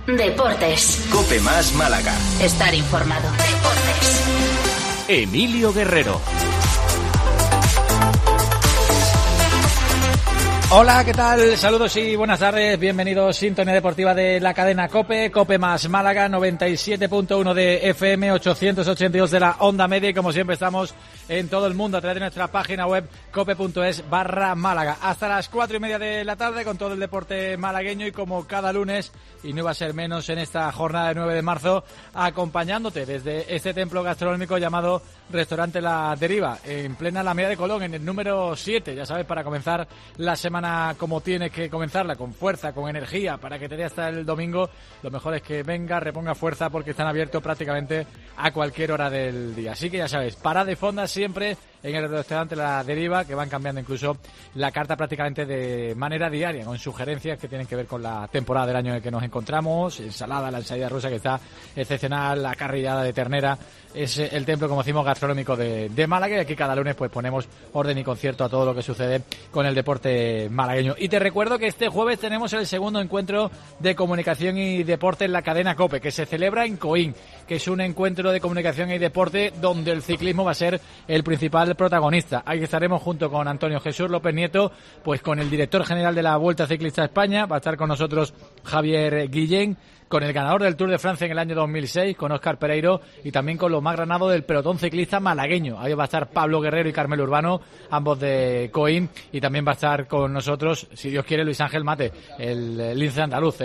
Deportes. COPE más Málaga. Estar informado. Deportes. Emilio Guerrero. Hola, ¿qué tal? Saludos y buenas tardes. Bienvenidos, sintonía deportiva de la cadena COPE. COPE más Málaga, 97.1 de FM, 882 de la onda media. Y como siempre estamos en todo el mundo a través de nuestra página web cope.es/Málaga. Hasta las 4:30 de la tarde con todo el deporte malagueño y como cada lunes, y no iba a ser menos en esta jornada de 9 de marzo, acompañándote desde este templo gastronómico llamado Restaurante La Deriva, en plena Alameda de Colón, en el número 7, ya sabes, para comenzar la semana como tienes que comenzarla, con fuerza, con energía, para que te dé hasta el domingo. Lo mejor es que venga, reponga fuerza, porque están abiertos prácticamente a cualquier hora del día. Así que ya sabes, parada de fondas siempre en el Restaurante La Deriva, que van cambiando incluso la carta prácticamente de manera diaria, con sugerencias que tienen que ver con la temporada del año en el que nos encontramos. Ensalada, la ensalada rusa que está excepcional, la carrillada de ternera. Es el templo, como decimos, gastronómico de Málaga, y aquí cada lunes pues ponemos orden y concierto a todo lo que sucede con el deporte malagueño. Y te recuerdo que este jueves tenemos el segundo encuentro de comunicación y deporte en la cadena COPE, que se celebra en Coín, que es un encuentro de comunicación y deporte donde el ciclismo va a ser el principal protagonista. Ahí estaremos junto con Antonio Jesús López Nieto, pues con el director general de la Vuelta Ciclista a España, va a estar con nosotros Javier Guillén, con el ganador del Tour de Francia en el año 2006, con Óscar Pereiro, y también con lo más granado del pelotón ciclista malagueño. Ahí va a estar Pablo Guerrero y Carmelo Urbano, ambos de Coín, y también va a estar con nosotros, si Dios quiere, Luis Ángel Mate, el lince andaluz,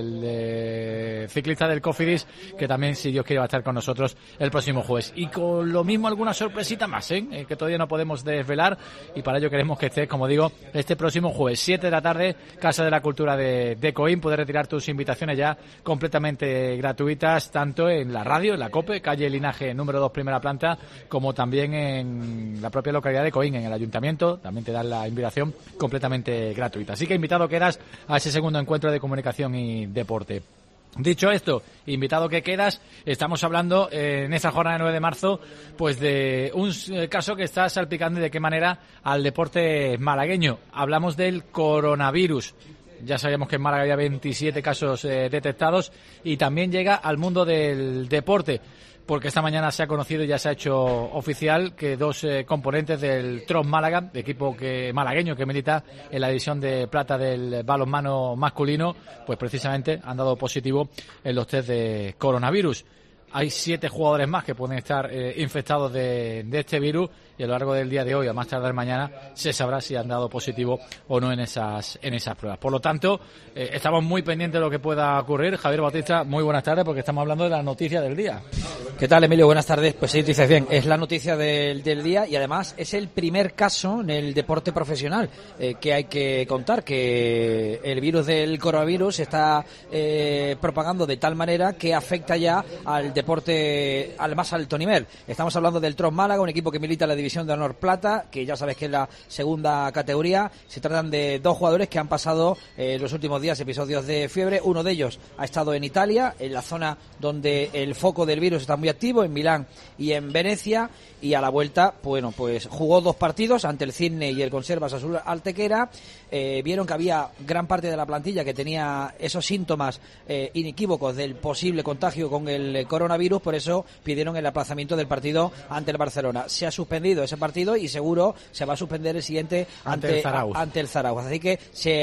el ciclista del Cofidis, que también, si Dios quiere, va a estar con nosotros el próximo jueves. Y con lo mismo alguna sorpresita más, que todavía no podemos desvelar, y para ello queremos que estés, como digo, este próximo jueves, 7 de la tarde, Casa de la Cultura de Coín. Puedes retirar tus invitaciones ya completamente gratuitas, tanto en la radio, en la COPE, calle Linaje número 2, primera planta, como también en la propia localidad de Coín, en el ayuntamiento. También te dan la invitación completamente gratuita. Así que invitado quedas a ese segundo encuentro de comunicación y deporte. Dicho esto, invitado que quedas, estamos hablando en esta jornada de 9 de marzo pues de un caso que está salpicando y de qué manera al deporte malagueño. Hablamos del coronavirus. Ya sabíamos que en Málaga había 27 casos detectados, y también llega al mundo del deporte, porque esta mañana se ha conocido y ya se ha hecho oficial que dos componentes del Tros Málaga, equipo malagueño que milita en la división de plata del balonmano masculino, pues precisamente han dado positivo en los test de coronavirus. Hay 7 jugadores más que pueden estar infectados de este virus, y a lo largo del día de hoy, a más tardar mañana, se sabrá si han dado positivo o no en esas pruebas. Por lo tanto, estamos muy pendientes de lo que pueda ocurrir. Javier Bautista, muy buenas tardes, porque estamos hablando de la noticia del día. ¿Qué tal, Emilio? Buenas tardes. Pues sí, dices bien, es la noticia del día, y además es el primer caso en el deporte profesional que hay que contar, que el virus del coronavirus se está propagando de tal manera que afecta ya al deporte al más alto nivel. Estamos hablando del Tros Málaga, un equipo que milita en la división de honor plata, que ya sabes que es la segunda categoría. Se tratan de 2 jugadores que han pasado los últimos días episodios de fiebre. Uno de ellos ha estado en Italia, en la zona donde el foco del virus está muy activo, en Milán y en Venecia, y a la vuelta, bueno, pues jugó 2 partidos ante el Cisne y el Conservas Azul Antequera. Vieron que había gran parte de la plantilla que tenía esos síntomas inequívocos del posible contagio con el coronavirus, por eso pidieron el aplazamiento del partido ante el Barcelona. Se ha suspendido ese partido y seguro se va a suspender el siguiente ante el Zaragoza. Así que se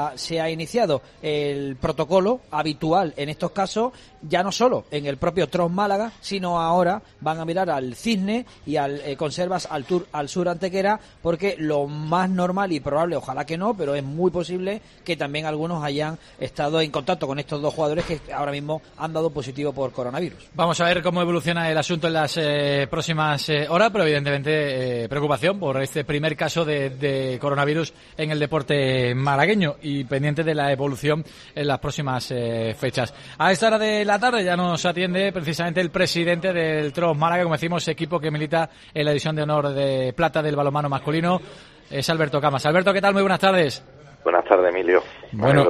ha iniciado el protocolo habitual en estos casos, ya no solo en el propio Tros Málaga, sino ahora van a mirar al Cisne y al Conservas al Sur Antequera, porque lo más normal y probable, ojalá que no, pero es muy posible que también algunos hayan estado en contacto con estos 2 jugadores que ahora mismo han dado positivo por coronavirus. Vamos a ver cómo evoluciona el asunto en las próximas horas, pero evidentemente preocupación por este primer caso de coronavirus en el deporte malagueño, y pendiente de la evolución en las próximas fechas. A esta hora de la tarde ya nos atiende precisamente el presidente del Tros Málaga, como decimos, equipo que milita en la división de honor de plata del balonmano masculino. Es Alberto Camas. Alberto, ¿qué tal? Muy buenas tardes. Buenas tardes, Emilio. Bueno,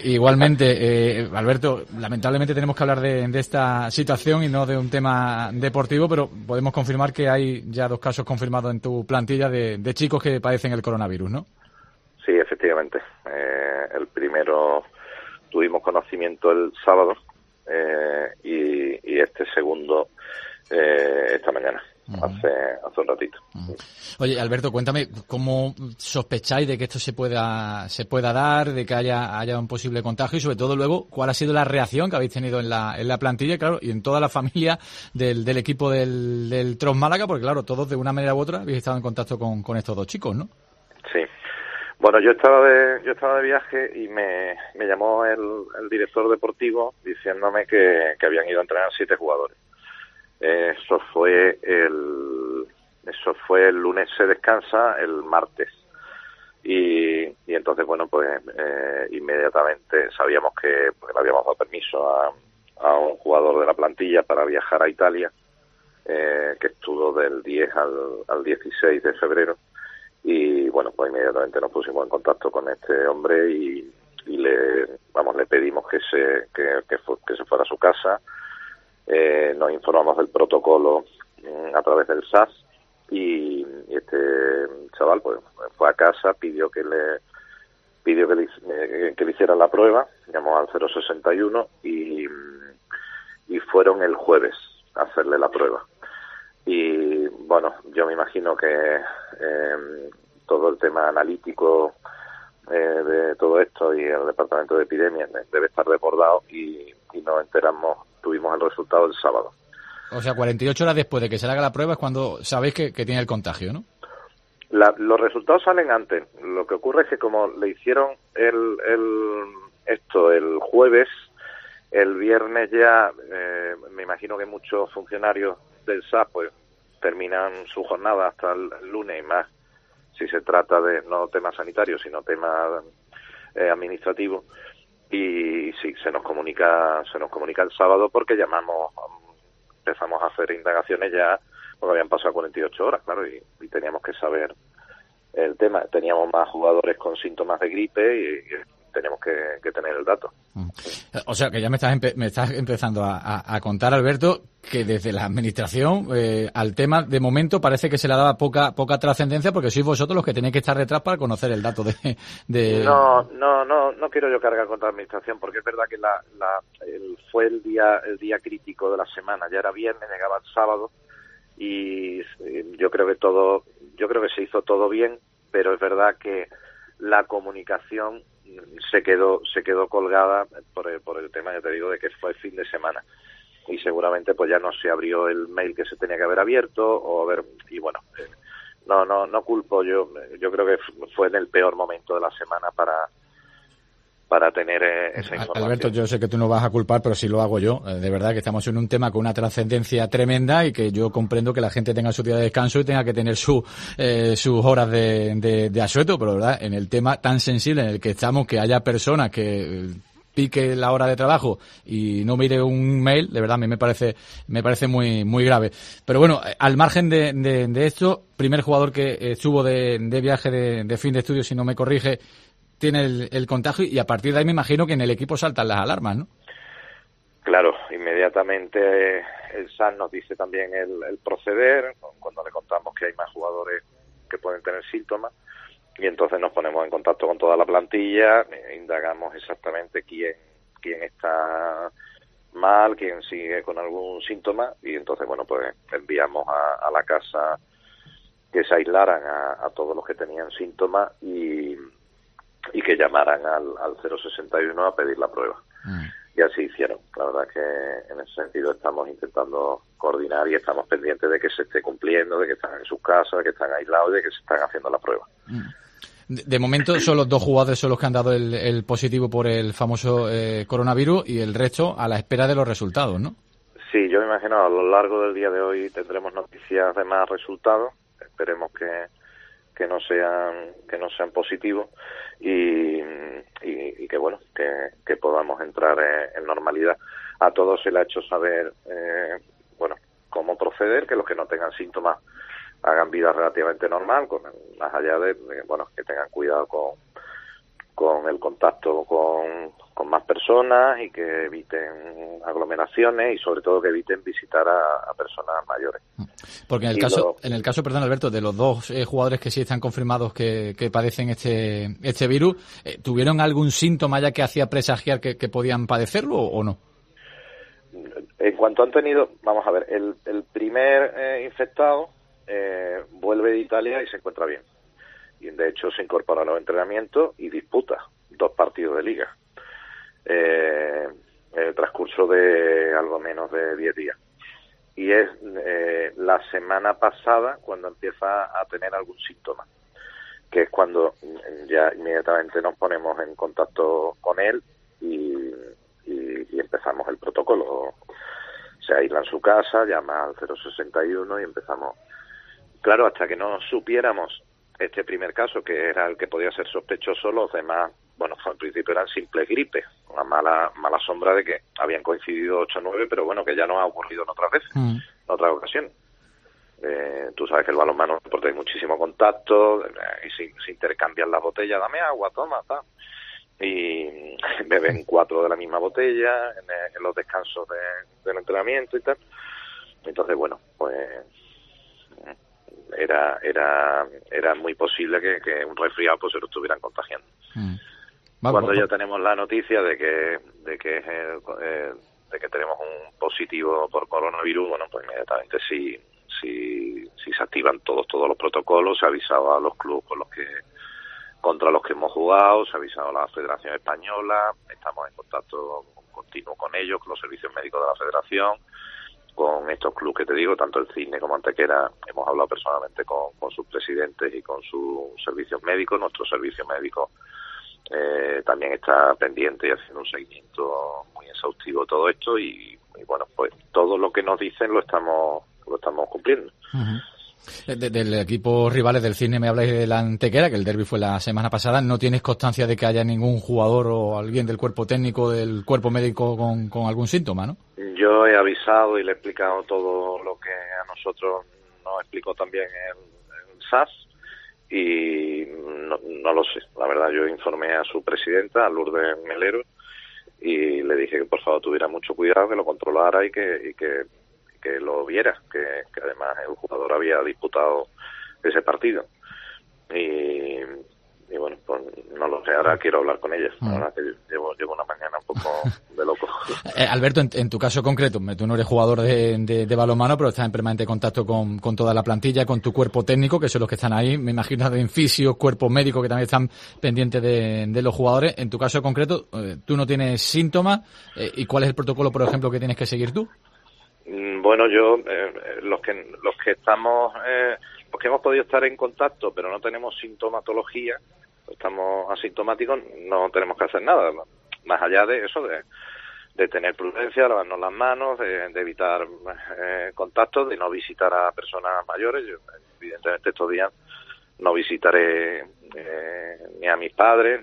igualmente, Alberto, lamentablemente tenemos que hablar de esta situación y no de un tema deportivo, pero podemos confirmar que hay ya 2 casos confirmados en tu plantilla de chicos que padecen el coronavirus, ¿no? Sí, efectivamente. El primero tuvimos conocimiento el sábado y este segundo esta mañana. Hace un ratito. Oye, Alberto, cuéntame cómo sospecháis de que esto se pueda dar, de que haya un posible contagio y sobre todo luego cuál ha sido la reacción que habéis tenido en la plantilla, claro, y en toda la familia del equipo del Tros Málaga, porque claro, todos de una manera u otra habéis estado en contacto con estos dos chicos, ¿no? Sí. Bueno, yo estaba de viaje y me llamó el director deportivo diciéndome que habían ido a entrenar 7 jugadores. Eso fue el lunes, se descansa, el martes. Y entonces, bueno, pues inmediatamente sabíamos que le habíamos dado permiso a un jugador de la plantilla para viajar a Italia, que estuvo del 10 al 16 de febrero. Y bueno, pues inmediatamente nos pusimos en contacto con este hombre y le pedimos que se fuera a su casa. Nos informamos del protocolo a través del SAS y este chaval pues fue a casa, pidió que le hicieran la prueba, llamó al 061 y fueron el jueves a hacerle la prueba. Y bueno, yo me imagino que todo el tema analítico de todo esto y el departamento de epidemias debe estar desbordado y nos tuvimos el resultado el sábado. O sea, 48 horas después de que se le haga la prueba es cuando sabéis que tiene el contagio, ¿no? Los resultados salen antes. Lo que ocurre es que como le hicieron esto el jueves, el viernes ya, me imagino que muchos funcionarios del SAS pues terminan su jornada hasta el lunes y más, si se trata de no temas sanitarios, sino temas administrativos. Y sí, se nos comunica el sábado porque empezamos a hacer indagaciones ya, porque habían pasado 48 horas, claro, y teníamos que saber el tema. Teníamos más jugadores con síntomas de gripe y tenemos que tener el dato. O sea, que ya me estás empezando a contar, Alberto, que desde la administración al tema, de momento, parece que se le daba poca trascendencia porque sois vosotros los que tenéis que estar detrás para conocer el dato de... No quiero yo cargar contra la administración porque es verdad que fue el día crítico de la semana. Ya era viernes, llegaba el sábado y yo creo que se hizo todo bien, pero es verdad que la comunicación se quedó colgada por el tema, ya te digo, de que fue el fin de semana y seguramente pues ya no se abrió el mail que se tenía que haber abierto y bueno, no culpo, yo creo que fue en el peor momento de la semana para tener esa información. Alberto, yo sé que tú no vas a culpar, pero sí lo hago yo. De verdad que estamos en un tema con una trascendencia tremenda y que yo comprendo que la gente tenga su día de descanso y tenga que tener sus horas de asueto, pero verdad, en el tema tan sensible en el que estamos, que haya personas que pique la hora de trabajo y no mire un mail, de verdad a mí me parece muy muy grave. Pero bueno, al margen de esto, primer jugador que estuvo de viaje de fin de estudio, si no me corrige, tiene el contagio y a partir de ahí me imagino que en el equipo saltan las alarmas, ¿no? Claro, inmediatamente el SAS nos dice también el proceder, cuando le contamos que hay más jugadores que pueden tener síntomas, y entonces nos ponemos en contacto con toda la plantilla, indagamos exactamente quién está mal, quién sigue con algún síntoma, y entonces, bueno, pues enviamos a la casa que se aislaran a todos los que tenían síntomas y que llamaran al 061 a pedir la prueba. Y así hicieron. La verdad que en ese sentido estamos intentando coordinar y estamos pendientes de que se esté cumpliendo, de que están en sus casas, de que están aislados y de que se están haciendo la prueba. De momento solo 2 jugadores son los que han dado el positivo por el famoso coronavirus y el resto a la espera de los resultados, ¿no? Sí, yo me imagino a lo largo del día de hoy tendremos noticias de más resultados. Esperemos que no sean positivos y que bueno, que podamos entrar en normalidad. A todos se le ha hecho saber cómo proceder, que los que no tengan síntomas hagan vida relativamente normal, más allá de que tengan cuidado con el contacto con más personas y que eviten aglomeraciones y sobre todo que eviten visitar a personas mayores. Porque en el caso, perdón, Alberto, de los 2 jugadores que sí están confirmados que padecen este virus, ¿tuvieron algún síntoma ya que hacía presagiar que podían padecerlo o no? En cuanto han tenido, vamos a ver, el primer infectado vuelve de Italia y se encuentra bien. Y de hecho se incorpora a los entrenamientos y disputa 2 partidos de liga. En el transcurso de algo menos de 10 días. Y es la semana pasada cuando empieza a tener algún síntoma, que es cuando ya inmediatamente nos ponemos en contacto con él y empezamos el protocolo. Se aísla en su casa, llama al 061 y empezamos. Claro, hasta que no supiéramos este primer caso, que era el que podía ser sospechoso, los demás, bueno, al principio eran simples gripes, una mala sombra de que habían coincidido 8 o 9, pero bueno, que ya nos ha ocurrido en otras veces, en otras ocasiones. Tú sabes que el balonmano hay muchísimo contacto y se intercambian las botellas, dame agua, toma, tal. Y beben 4 de la misma botella en los descansos del entrenamiento y tal. Entonces, bueno, pues era muy posible que un resfriado pues se lo estuvieran contagiando. Cuando ya tenemos la noticia de que tenemos un positivo por coronavirus, bueno, pues inmediatamente si se activan todos los protocolos, se ha avisado a los clubes contra los que hemos jugado, se ha avisado a la Federación Española, estamos en contacto continuo con ellos, con los servicios médicos de la Federación, con estos clubes que te digo, tanto el Cisne como Antequera. Hemos hablado personalmente con sus presidentes y con sus servicios médicos. Nuestro servicio médico también está pendiente y haciendo un seguimiento muy exhaustivo de todo esto y bueno, pues todo lo que nos dicen lo estamos cumpliendo. Del equipo rivales del Cisne me habláis de la Antequera, que el derbi fue la semana pasada. ¿No tienes constancia de que haya ningún jugador o alguien del cuerpo técnico, del cuerpo médico con algún síntoma, no? Yo he avisado y le he explicado todo lo que a nosotros nos explicó también el SAS y no lo sé. La verdad, yo informé a su presidenta, a Lourdes Melero, y le dije que por favor tuviera mucho cuidado, que lo controlara y que lo viera, que además el jugador había disputado ese partido. Y bueno, pues no lo sé, ahora quiero hablar con ella. Ahora que llevo una mañana un poco de loco. Alberto, en tu caso concreto, tú no eres jugador de balonmano, pero estás en permanente contacto con toda la plantilla, con tu cuerpo técnico, que son los que están ahí, me imagino, de fisios, cuerpos médicos que también están pendientes de los jugadores. En tu caso concreto, tú no tienes síntomas, ¿y cuál es el protocolo, por ejemplo, que tienes que seguir tú? Bueno, yo, los que estamos, los que hemos podido estar en contacto, pero no tenemos sintomatología, estamos asintomáticos, no tenemos que hacer nada, más allá de eso, de tener prudencia, lavarnos las manos, de evitar contactos, de no visitar a personas mayores. Yo, evidentemente, estos días no visitaré ni a mis padres,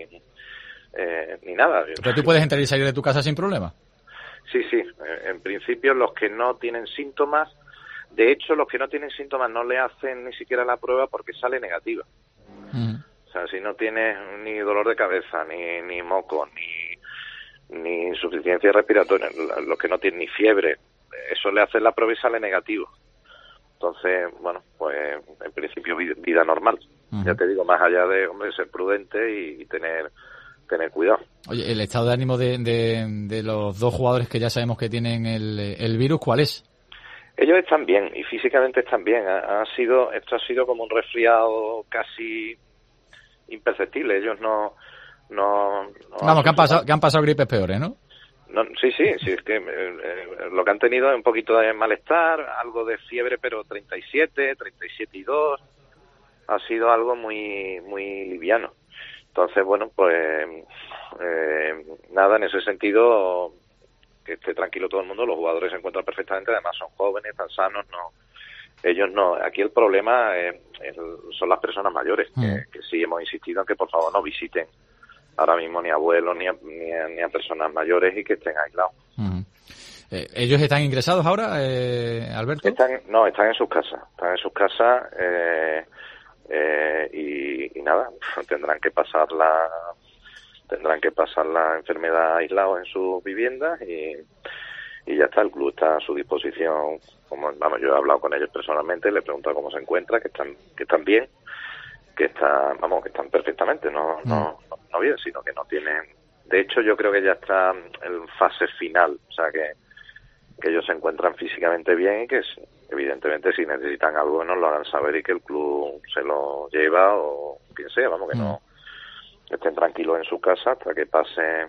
ni nada. ¿Pero tú puedes entrar y salir de tu casa sin problema? Sí, en principio los que no tienen síntomas, de hecho los que no tienen síntomas no le hacen ni siquiera la prueba porque sale negativa. O sea, si no tienes ni dolor de cabeza, ni moco, ni insuficiencia respiratoria, los que no tienen ni fiebre, eso le hacen la prueba y sale negativo. Entonces, bueno, pues en principio vida normal. Ya te digo, más allá de, ser prudente y tener cuidado. Oye, el estado de ánimo de los 2 jugadores que ya sabemos que tienen el virus, ¿cuál es? Ellos están bien y físicamente están bien. Esto ha sido como un resfriado casi imperceptible. Ellos no vamos, que han pasado gripes peores, ¿no? Sí, es que lo que han tenido es un poquito de malestar, algo de fiebre, pero 37 y 2. Ha sido algo muy, muy liviano. Entonces, bueno, pues nada, en ese sentido, que esté tranquilo todo el mundo, los jugadores se encuentran perfectamente, además son jóvenes, están sanos, ellos no. Aquí el problema son las personas mayores, que sí hemos insistido en que por favor no visiten ahora mismo ni a abuelos ni a personas mayores y que estén aislados. ¿Ellos están ingresados ahora, Alberto? Están en sus casas, y nada, tendrán que pasar la enfermedad aislados en sus viviendas y ya está. El club está a su disposición. Yo he hablado con ellos personalmente, les he preguntado cómo se encuentran, que están bien, que están perfectamente, no bien, sino que no tienen. De hecho, yo creo que ya está en fase final, o sea que ellos se encuentran físicamente bien y que evidentemente si necesitan algo nos lo hagan saber y que el club se lo lleva o quien sea, vamos, que no estén tranquilos en su casa hasta que pase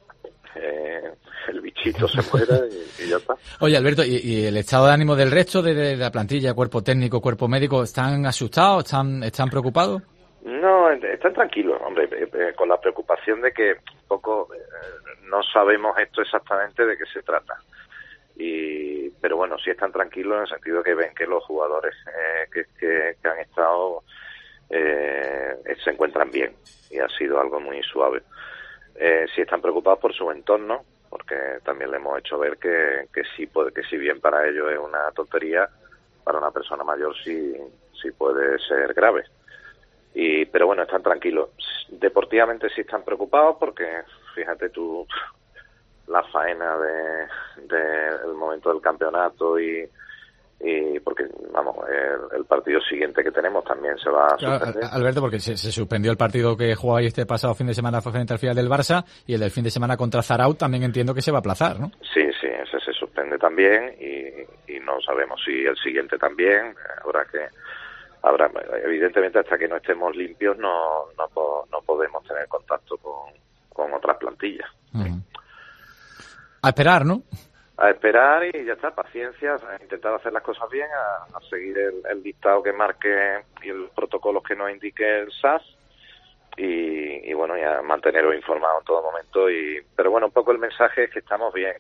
el bichito, se muera y ya está. Oye, Alberto, ¿y el estado de ánimo del resto de la plantilla, cuerpo técnico, cuerpo médico, están asustados, están preocupados? No, están tranquilos, hombre, con la preocupación de que un poco no sabemos esto exactamente de qué se trata. Pero bueno, sí están tranquilos en el sentido que ven que los jugadores que han estado se encuentran bien y ha sido algo muy suave. Sí están preocupados por su entorno, porque también le hemos hecho ver que si bien para ellos es una tontería, para una persona mayor sí puede ser grave. Pero bueno, están tranquilos. Deportivamente sí están preocupados porque, fíjate tú, la faena del momento del campeonato y porque, vamos, el partido siguiente que tenemos también se va a suspender. Claro, Alberto, porque se suspendió el partido que jugaba este pasado fin de semana frente al final del Barça y el del fin de semana contra Zarauz también entiendo que se va a aplazar, ¿no? Sí, ese se suspende también y no sabemos si el siguiente también. Habrá, evidentemente, hasta que no estemos limpios no podemos tener contacto con otras plantillas. Uh-huh. A esperar, ¿no? A esperar y ya está, paciencia, a intentar hacer las cosas bien, a seguir el dictado que marque y los protocolos que nos indique el SAS y bueno, ya manteneros informados en todo momento. Pero bueno, un poco el mensaje es que estamos bien,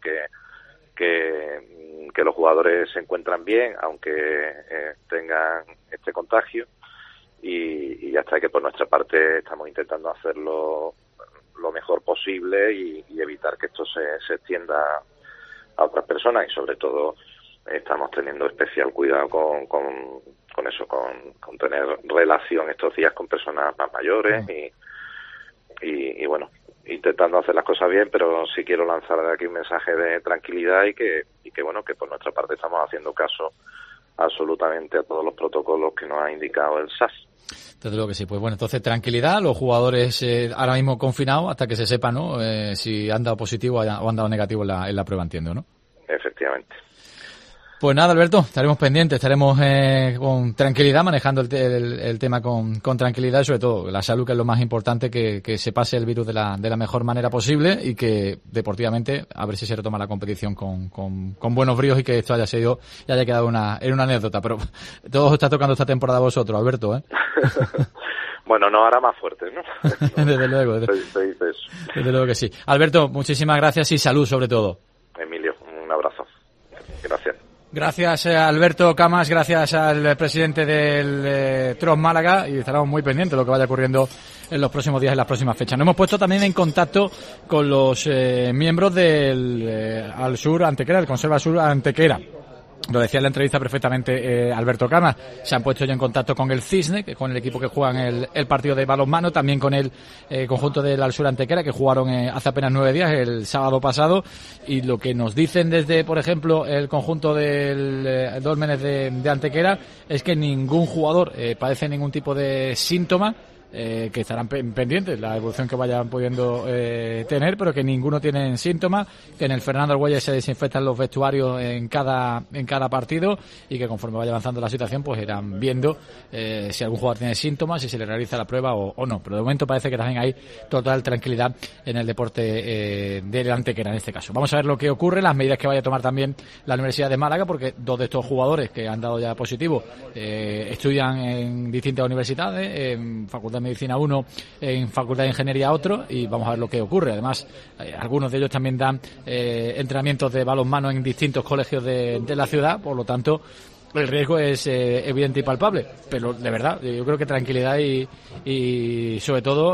que los jugadores se encuentran bien, aunque tengan este contagio y ya está, que por nuestra parte estamos intentando hacerlo lo mejor posible y evitar que esto se extienda a otras personas y sobre todo estamos teniendo especial cuidado con eso, con tener relación estos días con personas más mayores y bueno, intentando hacer las cosas bien, pero sí quiero lanzar aquí un mensaje de tranquilidad y que bueno, que por nuestra parte estamos haciendo caso absolutamente a todos los protocolos que nos ha indicado el SAS. Desde luego que sí. Pues bueno, entonces tranquilidad, los jugadores ahora mismo confinados hasta que se sepa, ¿no? Si han dado positivo o han dado negativo en la prueba, entiendo, ¿no? Efectivamente. Pues nada, Alberto, estaremos pendientes, estaremos con tranquilidad, manejando el tema con tranquilidad y sobre todo la salud, que es lo más importante, que se pase el virus de la mejor manera posible y que deportivamente a ver si se retoma la competición con buenos bríos y que esto haya sido y haya quedado en una anécdota. Pero todo os está tocando esta temporada a vosotros, Alberto, ¿eh? Bueno, no hará más fuerte, ¿no? Desde luego. Desde luego que sí. Alberto, muchísimas gracias y salud sobre todo. Emilio, un abrazo. Gracias. Gracias, Alberto Camas, gracias al presidente del TROS Málaga y estaremos muy pendientes de lo que vaya ocurriendo en los próximos días, en las próximas fechas. Nos hemos puesto también en contacto con los miembros del Al Sur Antequera, del Conserva Sur Antequera. Lo decía en la entrevista perfectamente Alberto Camas. Se han puesto ya en contacto con el Cisne, que con el equipo que juega en el partido de balonmano, también con el conjunto del Al Sur Antequera, que jugaron hace apenas 9 días, el sábado pasado. Y lo que nos dicen desde, por ejemplo, el conjunto del Dólmenes de Antequera es que ningún jugador padece ningún tipo de síntoma. Que estarán pendientes la evolución que vayan pudiendo tener, pero que ninguno tiene síntomas, que en el Fernando Argüelles se desinfectan los vestuarios en cada partido y que conforme vaya avanzando la situación pues irán viendo si algún jugador tiene síntomas, si se le realiza la prueba o no, pero de momento parece que también hay total tranquilidad en el deporte del Antequera en este caso. Vamos a ver lo que ocurre, las medidas que vaya a tomar también la Universidad de Málaga, porque 2 de estos jugadores que han dado ya positivo estudian en distintas universidades, en Facultad de Medicina 1, en Facultad de Ingeniería otro, y vamos a ver lo que ocurre. Además, algunos de ellos también dan entrenamientos de balonmano en distintos colegios de la ciudad, por lo tanto el riesgo es evidente y palpable, pero de verdad yo creo que tranquilidad y sobre todo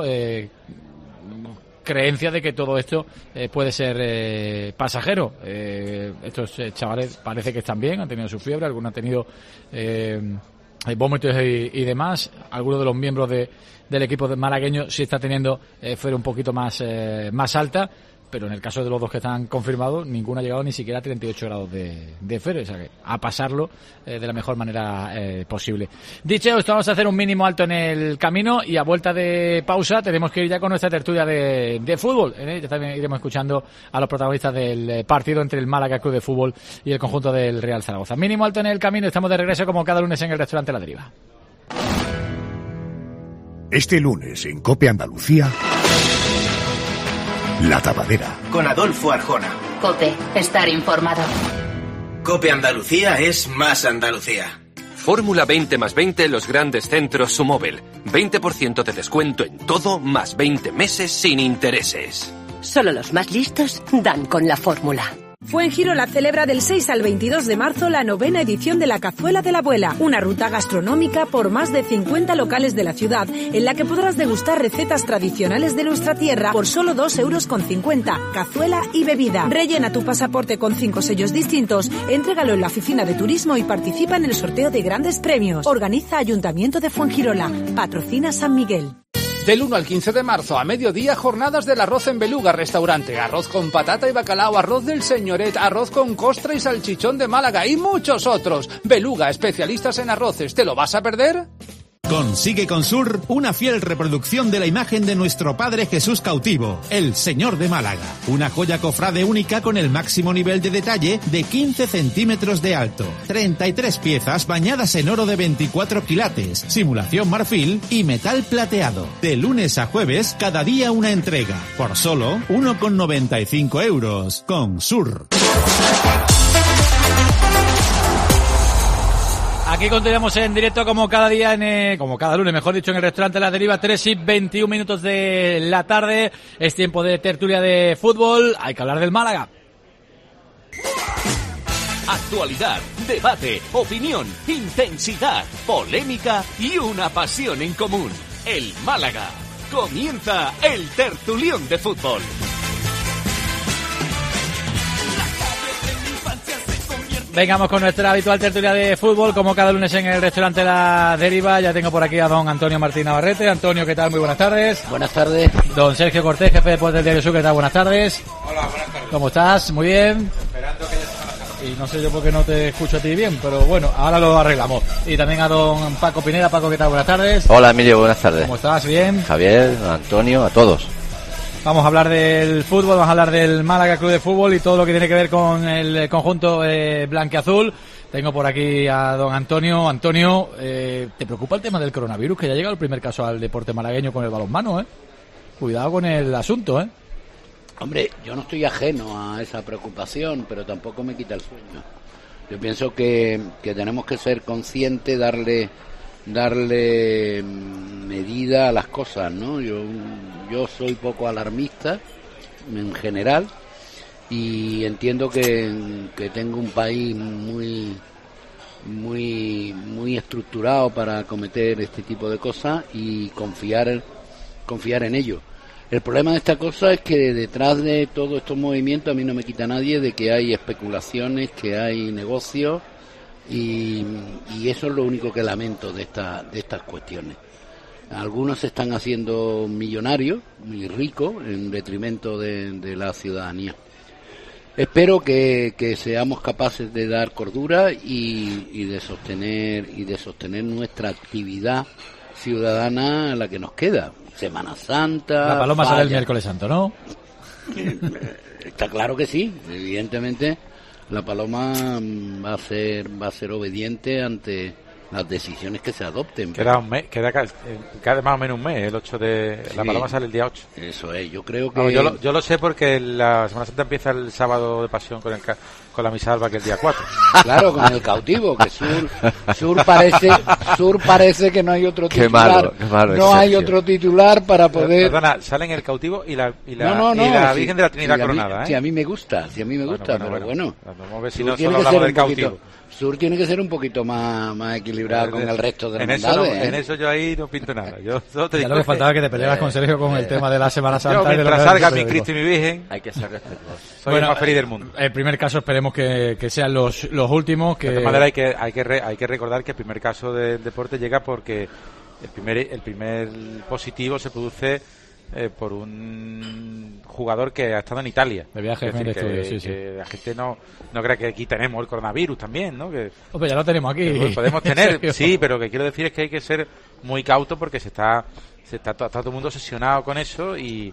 creencia de que todo esto puede ser pasajero. Estos chavales parece que están bien, han tenido su fiebre, algunos han tenido vómitos y demás. Algunos de los miembros del equipo malagueño sí está teniendo fiebre un poquito más alta, pero en el caso de los dos que están confirmados, ninguno ha llegado ni siquiera a 38 grados de fiebre, o sea que a pasarlo de la mejor manera posible. Dicho esto, vamos a hacer un mínimo alto en el camino y a vuelta de pausa tenemos que ir ya con nuestra tertulia de fútbol. Ya también iremos escuchando a los protagonistas del partido entre el Málaga Club de Fútbol y el conjunto del Real Zaragoza. Mínimo alto en el camino, estamos de regreso como cada lunes en el restaurante La Deriva. Este lunes en COPE Andalucía, La Tapadera. Con Adolfo Arjona. COPE, estar informado. COPE Andalucía es más Andalucía. Fórmula 20+20 los grandes centros Sumóvil. 20% de descuento en todo, más 20 meses sin intereses. Solo los más listos dan con la fórmula. Fuengirola celebra del 6 al 22 de marzo la 9ª edición de la Cazuela de la Abuela, una ruta gastronómica por más de 50 locales de la ciudad, en la que podrás degustar recetas tradicionales de nuestra tierra por solo 2,50 €, cazuela y bebida. Rellena tu pasaporte con 5 sellos distintos, entrégalo en la oficina de turismo y participa en el sorteo de grandes premios. Organiza Ayuntamiento de Fuengirola, patrocina San Miguel. Del 1 al 15 de marzo, a mediodía, jornadas del arroz en Beluga Restaurante. Arroz con patata y bacalao, arroz del Señoret, arroz con costra y salchichón de Málaga y muchos otros. Beluga, especialistas en arroces. ¿Te lo vas a perder? Consigue con Sur una fiel reproducción de la imagen de nuestro Padre Jesús cautivo, el Señor de Málaga. Una joya cofrade única con el máximo nivel de detalle de 15 centímetros de alto. 33 piezas bañadas en oro de 24 quilates, simulación marfil y metal plateado. De lunes a jueves, cada día una entrega. Por solo 1,95 €. Con Sur. Aquí continuamos en directo como cada día, como cada lunes, mejor dicho, en el restaurante La Deriva, 3:21 de la tarde. Es tiempo de tertulia de fútbol. Hay que hablar del Málaga. Actualidad, debate, opinión, intensidad, polémica y una pasión en común. El Málaga. Comienza el tertulión de fútbol. Vengamos con nuestra habitual tertulia de fútbol, como cada lunes en el restaurante La Deriva. Ya tengo por aquí a don Antonio Martín Navarrete. Antonio, ¿qué tal? Muy buenas tardes. Buenas tardes. Don Sergio Cortés, jefe de deportes del Diario Sur, ¿qué tal? Buenas tardes. Hola, buenas tardes. ¿Cómo estás? Muy bien. Esperando que ya se Y no sé yo por qué no te escucho a ti bien, pero bueno, ahora lo arreglamos. Y también a don Paco Pineda. Paco, ¿qué tal? Buenas tardes. Hola, Emilio, buenas tardes. ¿Cómo estás? ¿Bien? Javier, Antonio, a todos. Vamos a hablar del fútbol, vamos a hablar del Málaga Club de Fútbol y todo lo que tiene que ver con el conjunto blanquiazul. Tengo por aquí a don Antonio. Antonio, ¿te preocupa el tema del coronavirus? Que ya ha llegado el primer caso al deporte malagueño con el balonmano, ¿eh? Cuidado con el asunto, ¿eh? Hombre, yo no estoy ajeno a esa preocupación, pero tampoco me quita el sueño. Yo pienso que tenemos que ser conscientes, darle medida a las cosas, ¿no? Yo soy poco alarmista en general y entiendo que tengo un país muy estructurado para cometer este tipo de cosas y confiar en ello. El problema de esta cosa es que detrás de todos estos movimientos a mí no me quita nadie de que hay especulaciones, que hay negocios y eso es lo único que lamento de estas cuestiones. Algunos se están haciendo millonarios, muy ricos, en detrimento de la ciudadanía. Espero que seamos capaces de dar cordura y de sostener nuestra actividad ciudadana, la que nos queda. Semana Santa. La paloma sale el miércoles santo, ¿no? Está claro que sí. Evidentemente, la paloma va a ser obediente ante las decisiones que se adopten. Queda un mes, queda más o menos un mes, el 8 de... Sí, la paloma sale el día 8. Eso es, yo creo que... No, yo lo sé porque la Semana Santa empieza el sábado de Pasión con la misa alba, que es el día 4. Claro, con el cautivo, que Sur parece que no hay otro titular. Qué malo, no hay otro titular para poder... Perdona, salen el cautivo y la Virgen de la Trinidad coronada, ¿eh? Sí, a mí me gusta, pero bueno. Vamos a ver si no solo hablamos del cautivo. Sur tiene que ser un poquito más equilibrado con el resto de las hermandades. En eso yo ahí no pinto nada. Yo te digo, lo que faltaba que te pelearas con Sergio con el tema de la Semana Santa. Yo, mientras salga mi Cristo y mi Virgen, hay que ser respetuoso. Soy el más feliz del mundo. El primer caso esperemos que sean los últimos. De todas maneras hay que recordar que el primer caso del deporte llega porque el primer positivo se produce por un jugador que ha estado en Italia. De viaje, que la gente no cree que aquí tenemos el coronavirus también, ¿no? Que ya lo tenemos aquí. Lo podemos tener, sí, pero lo que quiero decir es que hay que ser muy cauto porque está todo el mundo obsesionado con eso y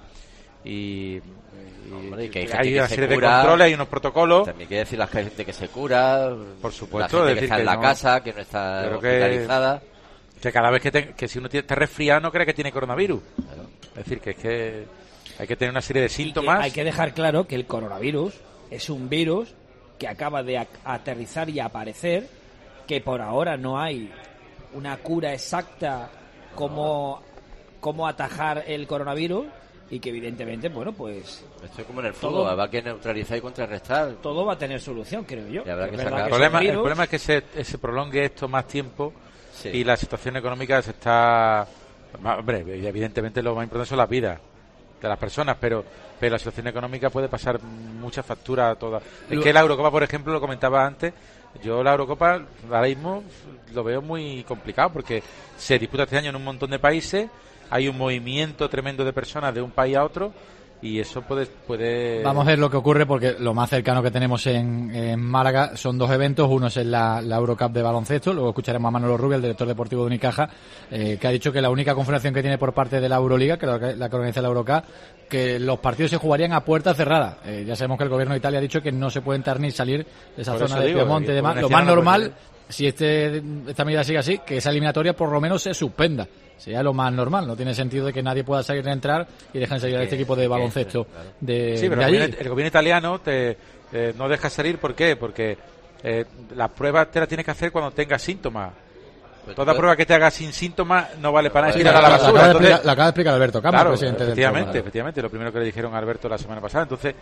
que hay una serie de controles, hay unos protocolos. También quiere decir la gente que se cura, por supuesto, la gente que está en la casa, que no está hospitalizada. Que cada vez que si uno está resfriado no cree que tiene coronavirus. Claro. Es decir, que es que hay que tener una serie de síntomas. Hay que dejar claro que el coronavirus es un virus que acaba de aterrizar y aparecer, que por ahora no hay una cura exacta cómo atajar el coronavirus y que evidentemente, bueno, pues... Esto es como en el fútbol, habrá que neutralizar y contrarrestar. Todo va a tener solución, creo yo. El problema es que se prolongue esto más tiempo. Sí. Y la situación económica se está... Hombre, evidentemente lo más importante son las vidas de las personas, pero la situación económica puede pasar mucha factura a todas. Es que la Eurocopa, por ejemplo, lo comentaba antes, yo la Eurocopa ahora mismo lo veo muy complicado porque se disputa este año en un montón de países, hay un movimiento tremendo de personas de un país a otro y eso puede... Vamos a ver lo que ocurre porque lo más cercano que tenemos en Málaga son dos eventos. Uno es la Eurocup de baloncesto, luego escucharemos a Manolo Rubio, el director deportivo de Unicaja, que ha dicho que la única confederación que tiene por parte de la Euroliga, que la que organiza la Eurocup, que los partidos se jugarían a puerta cerrada. Ya sabemos que el gobierno de Italia ha dicho que no se puede entrar ni salir de esa zona de Piemonte y demás. Lo más normal, si esta medida sigue así, que esa eliminatoria por lo menos se suspenda. Sería lo más normal, no tiene sentido de que nadie pueda salir a entrar y dejen salir a este equipo de baloncesto sí, pero el gobierno italiano no deja salir. ¿Por qué? Porque las pruebas te las tienes que hacer cuando tengas síntomas. Toda prueba que te haga sin síntomas no vale para nada, ir a la basura. La acaba de explicar Alberto Campos, claro, presidente efectivamente, lo primero que le dijeron a Alberto la semana pasada. Entonces,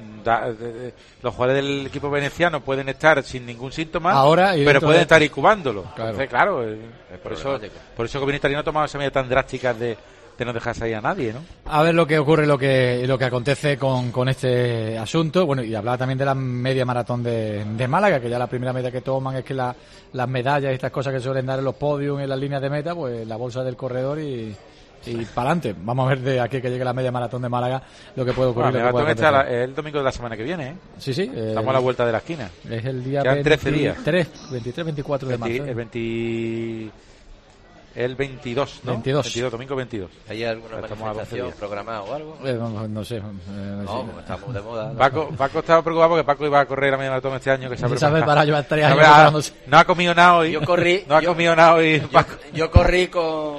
los jugadores del equipo veneciano pueden estar sin ningún síntoma, pero pueden estar incubándolo. Claro. Entonces, claro, por eso el gobierno italiano ha tomado esa medida tan drástica de no dejar salir a nadie, ¿no? A ver lo que ocurre, lo que acontece con este asunto. Bueno, y hablaba también de la media maratón de Málaga, que ya la primera medida que toman es que las medallas y estas cosas que suelen dar en los podios, en las líneas de meta, pues la bolsa del corredor y para adelante. Vamos a ver de aquí que llegue la media maratón de Málaga lo que puede ocurrir. La maratón está el domingo de la semana que viene, ¿eh? Sí. Estamos a la vuelta de la esquina. Es el día 23, 24 de marzo. El 22, ¿no? 22, domingo 22. ¿Hay alguna manifestación programada o algo? No sé. No, como estamos de moda. Paco estaba preocupado porque Paco iba a correr la media maratón este año. Que no ha comido nada hoy. Yo corrí. No ha comido nada hoy, Paco. Yo corrí con...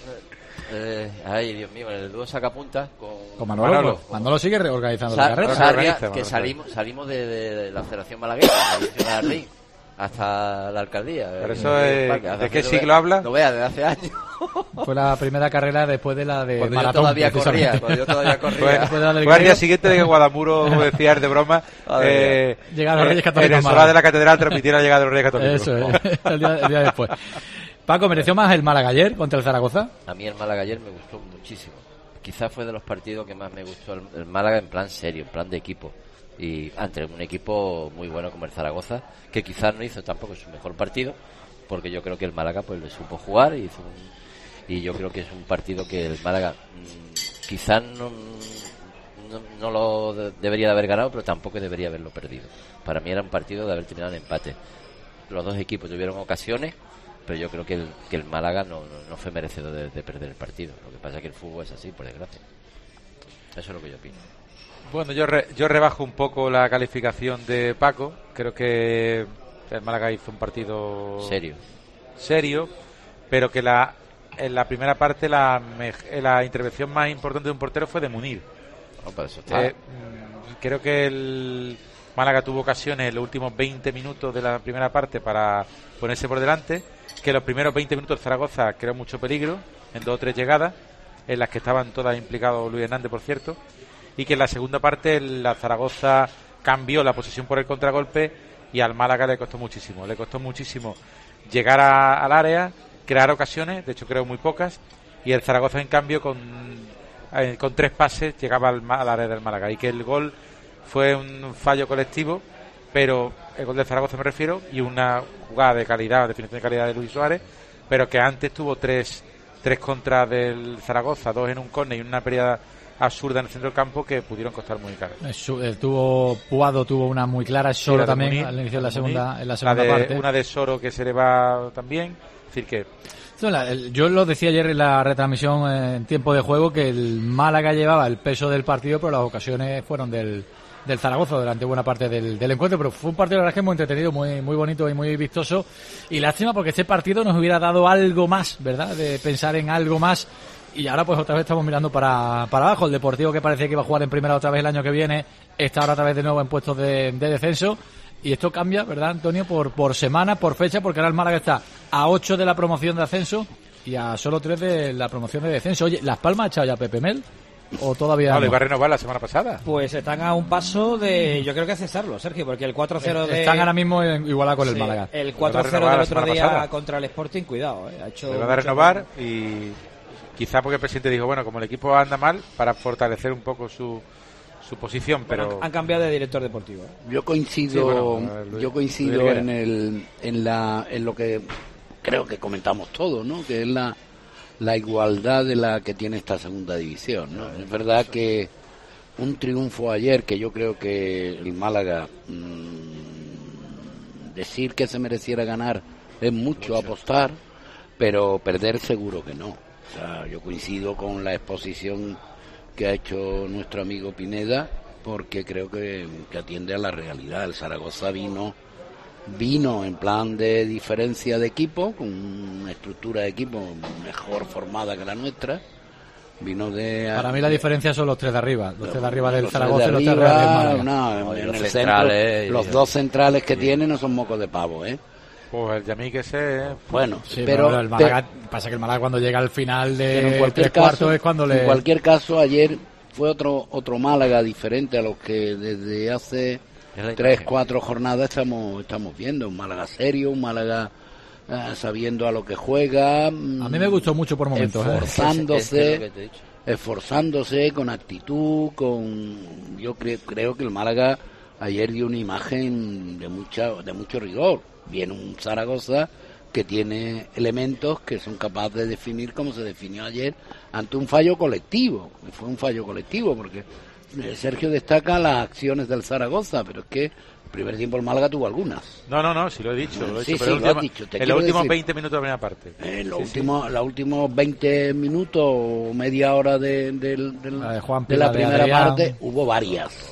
ay, Dios mío, el dúo sacapuntas con Manolo. Manolo sigue reorganizando la carrera. Que salimos de la Federación Malagueña, de la ring, hasta la alcaldía. Pero eso ¿de qué siglo habla? No veas, desde hace años. Fue la primera carrera después de la de cuando maratón. Cuando yo todavía corría. Fue al día siguiente de que Guadamuro, decía de broma, llegaron los Reyes Católicos. En el solar de la catedral transmitieron la llegada de los Reyes Católicos. Eso es, el día después. Paco, ¿mereció más el Málaga ayer contra el Zaragoza? A mí el Málaga ayer me gustó muchísimo. Quizás fue de los partidos que más me gustó el Málaga en plan serio, en plan de equipo. Y ante un equipo muy bueno como el Zaragoza, que quizás no hizo tampoco su mejor partido, porque yo creo que el Málaga pues le supo jugar y yo creo que es un partido que el Málaga quizás no lo debería de haber ganado, pero tampoco debería haberlo perdido. Para mí era un partido de haber terminado en empate. Los dos equipos tuvieron ocasiones, pero yo creo que el Málaga no fue merecedor de perder el partido. Lo que pasa es que el fútbol es así, por desgracia. Eso es lo que yo opino. Bueno, yo rebajo un poco la calificación de Paco. Creo que el Málaga hizo un partido serio, pero que en la primera parte la intervención más importante de un portero fue de Munir. No, pero eso está. Creo que el Málaga tuvo ocasiones en los últimos 20 minutos de la primera parte para ponerse por delante, que los primeros 20 minutos Zaragoza creó mucho peligro en 2 o 3 llegadas, en las que estaban todas implicados Luis Hernández, por cierto, y que en la segunda parte la Zaragoza cambió la posesión por el contragolpe y al Málaga le costó muchísimo llegar al área, crear ocasiones, de hecho creo muy pocas, y el Zaragoza en cambio con 3 pases llegaba al área del Málaga, y que el gol fue un fallo colectivo, pero el gol de Zaragoza me refiero, y una jugada de calidad, definición de calidad de Luis Suárez, pero que antes tuvo 3 3 contras del Zaragoza, 2 en un córner y una pérdida absurda en el centro del campo que pudieron costar muy caro. Puado tuvo una muy clara, Soro también Munir, al inicio de la segunda parte. Una de Soro que se le va también, es decir que... Yo lo decía ayer en la retransmisión en tiempo de juego, que el Málaga llevaba el peso del partido, pero las ocasiones fueron del Zaragoza durante buena parte del encuentro, pero fue un partido, la verdad, que muy entretenido, muy bonito y muy vistoso, y lástima porque este partido nos hubiera dado algo más, ¿verdad?, de pensar en algo más, y ahora pues otra vez estamos mirando para abajo. El Deportivo, que parecía que iba a jugar en primera otra vez el año que viene, está ahora otra vez de nuevo en puestos de descenso, y esto cambia, ¿verdad, Antonio?, por semana, por fecha, porque ahora el Málaga está a 8 de la promoción de ascenso y a solo 3 de la promoción de descenso. Oye, ¿Las Palmas ha echado ya a Pepe Mel o todavía no? Lo iba a renovar la semana pasada. Pues están a un paso de, yo creo que cesarlo, Sergio, porque el 4-0 están ahora mismo igualados con el Málaga. El 4-0 del otro día contra el Sporting, cuidado, ha hecho... Le va a renovar y quizá porque el presidente dijo, bueno, como el equipo anda mal, para fortalecer un poco su posición, pero han cambiado de director deportivo. Yo coincido, en lo que creo que comentamos todos, ¿no? Que es la igualdad de la que tiene esta segunda división, ¿no? Es verdad que un triunfo ayer, que yo creo que el Málaga, decir que se mereciera ganar es mucho apostar, pero perder seguro que no. O sea, yo coincido con la exposición que ha hecho nuestro amigo Pineda, porque creo que atiende a la realidad. El Zaragoza vino en plan de diferencia de equipo, con una estructura de equipo mejor formada que la nuestra. Para mí la diferencia son los 3 de arriba, los 3 de arriba del Zaragoza y los 3 de arriba del Málaga. En el centro, los 2 centrales que tiene no son mocos de pavo, Pues el Yamí que sé... Bueno, sí, pero el Málaga, pasa que el Málaga cuando llega al final de 3 cuartos es cuando En cualquier caso, ayer fue otro Málaga diferente a los que desde hace 3-4 jornadas estamos viendo. Un Málaga serio, un Málaga sabiendo a lo que juega. A mí me gustó mucho por momentos. Esforzándose con actitud, yo creo que el Málaga ayer dio una imagen de mucho rigor. Viene un Zaragoza que tiene elementos que son capaces de definir como se definió ayer ante un fallo colectivo. Fue un fallo colectivo porque Sergio destaca las acciones del Zaragoza, pero es que el primer tiempo el Málaga tuvo algunas. No, sí lo he dicho. Lo has dicho. En los últimos 20 minutos de la primera parte. En los últimos 20 minutos o media hora de la primera parte hubo varias.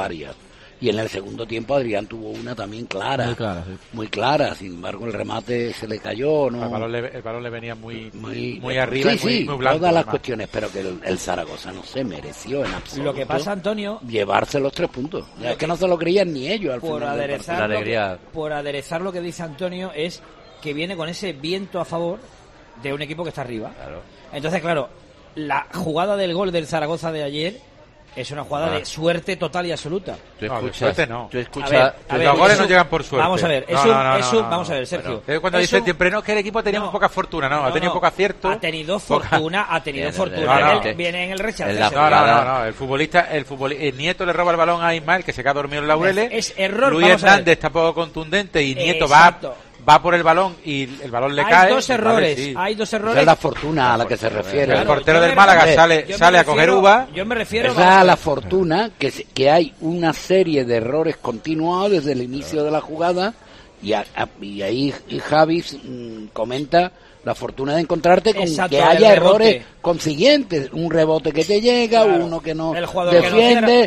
Y en el segundo tiempo Adrián tuvo una también clara, muy clara. Sin embargo, el remate se le cayó, ¿no? El balón le venía muy arriba, muy blanco. Todas las cuestiones, pero que el Zaragoza no se mereció en absoluto. Lo que pasa, Antonio, llevarse los 3 puntos. Es que no se lo creían ni ellos al final. Por aderezar lo que dice Antonio es que viene con ese viento a favor de un equipo que está arriba. Claro. Entonces, claro, la jugada del gol del Zaragoza de ayer es una jugada de suerte total y absoluta. Suerte no. Los goles no llegan por suerte. Vamos a ver, vamos a ver, Sergio. Bueno, cuando dice siempre no, que el equipo tenía poca fortuna, ha tenido poco acierto. Ha tenido fortuna. Viene en el rechazo. El futbolista, el Nieto le roba el balón a Ismael, que se queda dormido en Laureles. Es error. Luis Hernández está poco contundente y Nieto va por el balón y el balón le cae. Hay dos errores. Esa es la fortuna a la que se refiere. El portero del Málaga sale a coger uva. Yo me refiero esa a la fortuna que hay una serie de errores continuados desde el inicio de la jugada y ahí Javi comenta la fortuna de encontrarte con que haya errores consiguientes, un rebote que te llega, uno que no defiende,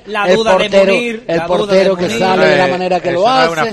el portero que sale de la manera que lo hace.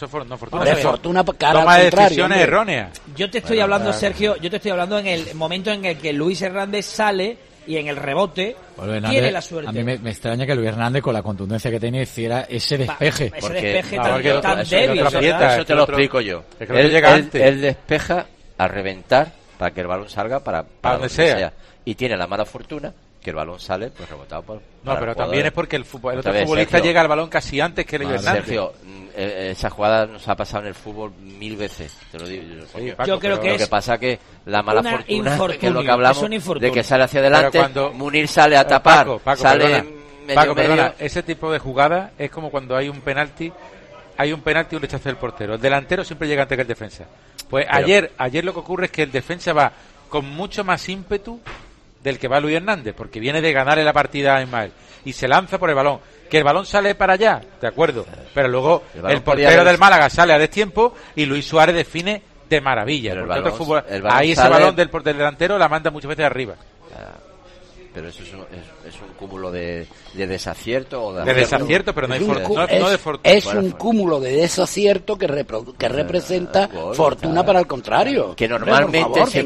Fortuna toma decisiones erróneas. Yo te estoy hablando, Sergio, en el momento en el que Luis Hernández sale y en el rebote tiene la suerte. A mí me extraña que Luis Hernández, con la contundencia que tenía, hiciera ese despeje. Ese despeje tan débil. Eso te lo explico yo. Él despeja a reventar para que el balón salga para donde sea. Y tiene la mala fortuna que el balón sale pues rebotado por... No, pero también es porque el otro futbolista llega al balón casi antes que el Hernández. Sergio, esa jugada nos ha pasado en el fútbol 1000 veces, te lo digo. Yo creo que lo que pasa que la mala fortuna, que es lo que hablamos, de que sale hacia adelante, Munir sale a tapar, sale medio. Ese tipo de jugada es como cuando hay un penalti y un rechazo del portero. El delantero siempre llega antes que el defensa. Pues ayer lo que ocurre es que el defensa va con mucho más ímpetu del que va Luis Hernández, porque viene de ganarle la partida a Ismael y se lanza por el balón. Que el balón sale para allá, de acuerdo, pero luego el portero del Málaga sale a destiempo y Luis Suárez define de maravilla. Porque otro fútbol, ahí ese balón del delantero la manda muchas veces arriba. Pero eso es un cúmulo de desacierto o de desacierto, pero no hay fortuna. Es un cúmulo de desacierto que representa fortuna para el contrario. Que normalmente se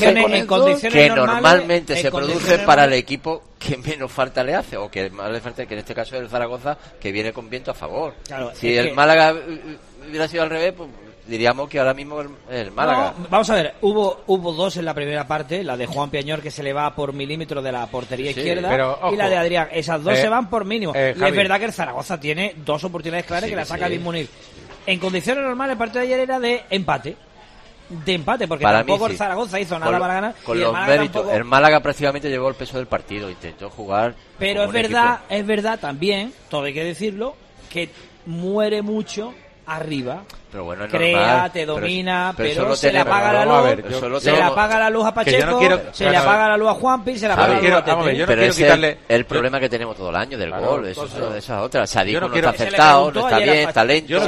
produce para el equipo que menos falta le hace, o que más le falta, que en este caso es el Zaragoza, que viene con viento a favor. Claro, si el Málaga hubiera sido al revés, pues diríamos que ahora mismo el Málaga. No, vamos a ver, hubo dos en la primera parte, la de Juan Piañor, que se le va por milímetros de la portería izquierda, pero, ojo, y la de Adrián. Esas dos se van por mínimo. Y Javi, es verdad que el Zaragoza tiene dos oportunidades claras que la saca Luis Munir. En condiciones normales, el partido de ayer era de empate. Porque para tampoco el Zaragoza hizo nada para ganar. Con los méritos. El Málaga prácticamente llevó el peso del partido, intentó jugar. Pero es verdad también, todo hay que decirlo, que muere mucho arriba. Pero bueno, es crea, normal, te domina, pero se le apaga la luz, se le apaga la luz a Pacheco, se le apaga la luz a Juanpi, se le apaga la luz a Tete. Pero ese es el problema que tenemos todo el año del gol, esa otra. Sadik no está acertado, no está bien, talento. Yo no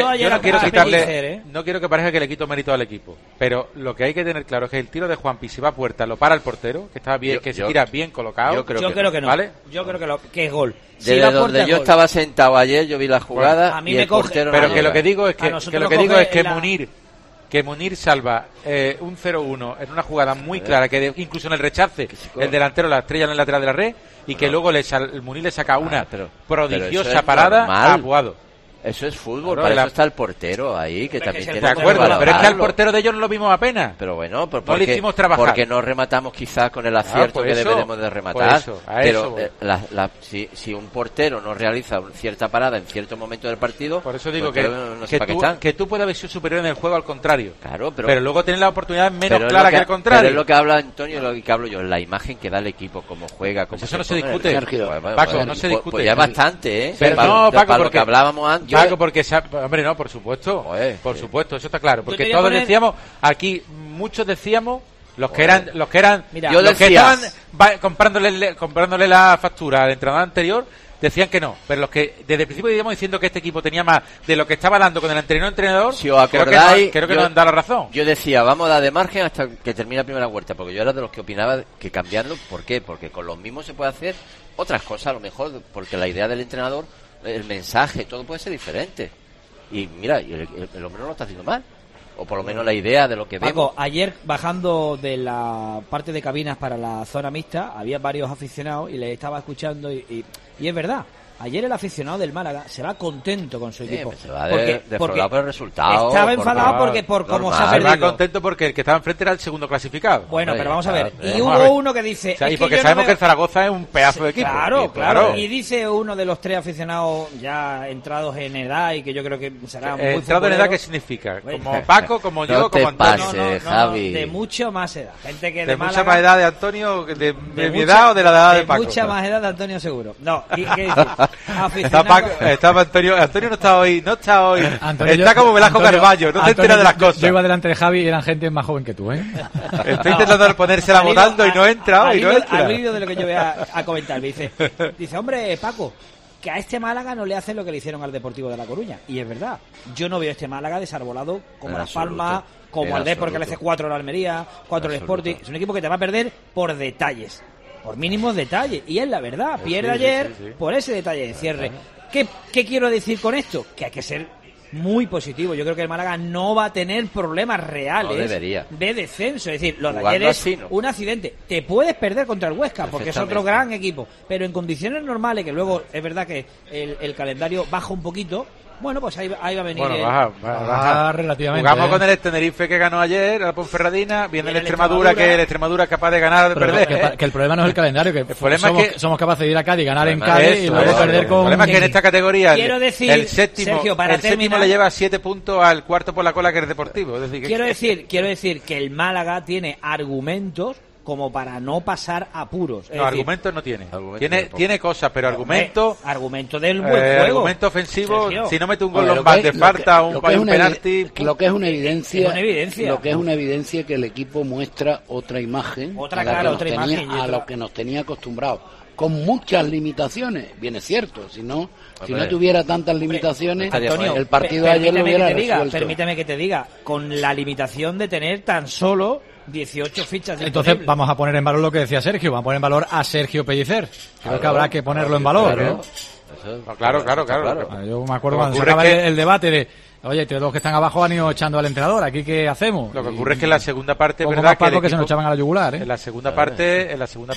quiero que parezca que le quito mérito al equipo, pero lo que hay que tener claro es que el tiro de Juanpi, si va a puerta, lo para el portero, que está bien, que se tira bien colocado. Yo creo que no. ¿Vale? Yo creo que es gol. Desde donde yo estaba sentado ayer, yo vi la jugada, a mí me coge. Pero que lo que digo es que Munir salva un 0-1 en una jugada muy clara, que incluso en el rechace el delantero la estrella en el lateral de la red, y que luego el Munir le saca una prodigiosa parada a Aguado. Eso es fútbol, para eso está el portero ahí, que también tiene de acuerdo, pero es que al portero de ellos no lo vimos apenas. Pero bueno, no le hicimos trabajar. Porque no rematamos quizás con el acierto que deberemos de rematar. Pero si un portero no realiza cierta parada en cierto momento del partido, por eso digo que tú puedes haber sido superior en el juego al contrario. Claro, pero luego tener la oportunidad menos clara que el contrario. Pero es lo que habla Antonio, lo que hablo yo, la imagen que da el equipo, cómo juega, cómo eso no se discute. Paco, no se discute. Pues ya bastante, Pero no, Paco, porque lo que hablábamos antes. Paco, porque hombre, no, por supuesto, eso está claro, porque todos decíamos aquí, muchos decíamos, los que estaban comprándole la factura al entrenador anterior, decían que no, pero los que desde el principio íbamos diciendo que este equipo tenía más de lo que estaba dando con el anterior entrenador, si os acordáis, creo que nos han dado la razón. Yo decía, vamos a dar de margen hasta que termine la primera vuelta, porque yo era de los que opinaba que cambiarlo. ¿Por qué? Porque con los mismos se puede hacer otras cosas, a lo mejor, porque la idea del entrenador, el mensaje, todo puede ser diferente. Y mira, el hombre no lo está haciendo mal, o por lo menos la idea de lo que vemos. Paco, ayer bajando de la parte de cabinas para la zona mixta, había varios aficionados y les estaba escuchando y es verdad. Ayer el aficionado del Málaga se va contento con su equipo. Se va defraudado por el resultado. Estaba enfadado por cómo se ha perdido. Se va contento porque el que estaba enfrente era el segundo clasificado. Bueno, pero vamos a ver. Y hubo uno que dice... y porque sabemos que el Zaragoza es un pedazo de equipo. Claro. Y dice uno de los tres aficionados ya entrados en edad, y que yo creo que será muy entrado en edad, ¿qué significa? Como Paco, como yo, como Antonio. Javi. De mucho más edad. Gente que de mucha más edad de Antonio, de mi edad o de la edad de Paco. De mucha más edad de Antonio, seguro. No, ¿qué decir? Estaba Antonio no está hoy, Antonio, está como Velasco Carballo, no se entera de las cosas. Yo iba delante de Javi y eran gente más joven que tú, Estoy intentando ponérsela votando y no entra. Al vídeo de lo que yo voy a comentar, me dice, hombre, Paco, que a este Málaga no le hacen lo que le hicieron al Deportivo de La Coruña. Y es verdad, yo no veo a este Málaga desarbolado como Las Palmas, como al Depor, que le hace 4 a la Almería, 4 al Sporting. Es un equipo que te va a perder por detalles, por mínimos detalles, y es la verdad, pierde ayer por ese detalle de cierre. ¿Qué quiero decir con esto? Que hay que ser muy positivo. Yo creo que el Málaga no va a tener problemas reales de descenso. Es decir, lo de ayer es un accidente. Te puedes perder contra el Huesca porque es otro gran equipo, pero en condiciones normales, que luego es verdad que el calendario baja un poquito. Bueno, pues ahí va a venir. Bueno, baja relativamente. Jugamos con el Tenerife, que ganó ayer, la Ponferradina. Viene el Extremadura, que el Extremadura es capaz de ganar o de perder. Que el problema no es el calendario, que el problema es que somos capaces de ir a Cádiz, ganar en Cádiz y luego perder con... El problema es que en esta categoría el séptimo, Sergio, séptimo le lleva 7 puntos al cuarto por la cola, que es Deportivo. Es decir, quiero decir que el Málaga tiene argumentos como para no pasar apuros. No, argumentos no tiene. Tiene cosas, pero argumento del buen juego. Argumento ofensivo, Sergio. si no mete un gol Lombard de falta, un penalti. Lo que es una evidencia. Lo que es una evidencia que el equipo muestra otra imagen. A lo que nos tenía acostumbrados. Con muchas limitaciones, bien es cierto, si no tuviera tantas limitaciones, Antonio, el partido de ayer lo hubiera resuelto. Permíteme que te diga, con la limitación de tener tan solo 18 fichas. Entonces vamos a poner en valor lo que decía Sergio, vamos a poner en valor a Sergio Pellicer. Creo que habrá que ponerlo en valor, ¿no? Claro. Yo me acuerdo cuando se acaba el debate de, oye, los que están abajo han ido echando al entrenador, ¿aquí qué hacemos? Lo que ocurre es que en la segunda parte, es verdad que se nos echaban a la yugular, ¿eh? En la segunda parte,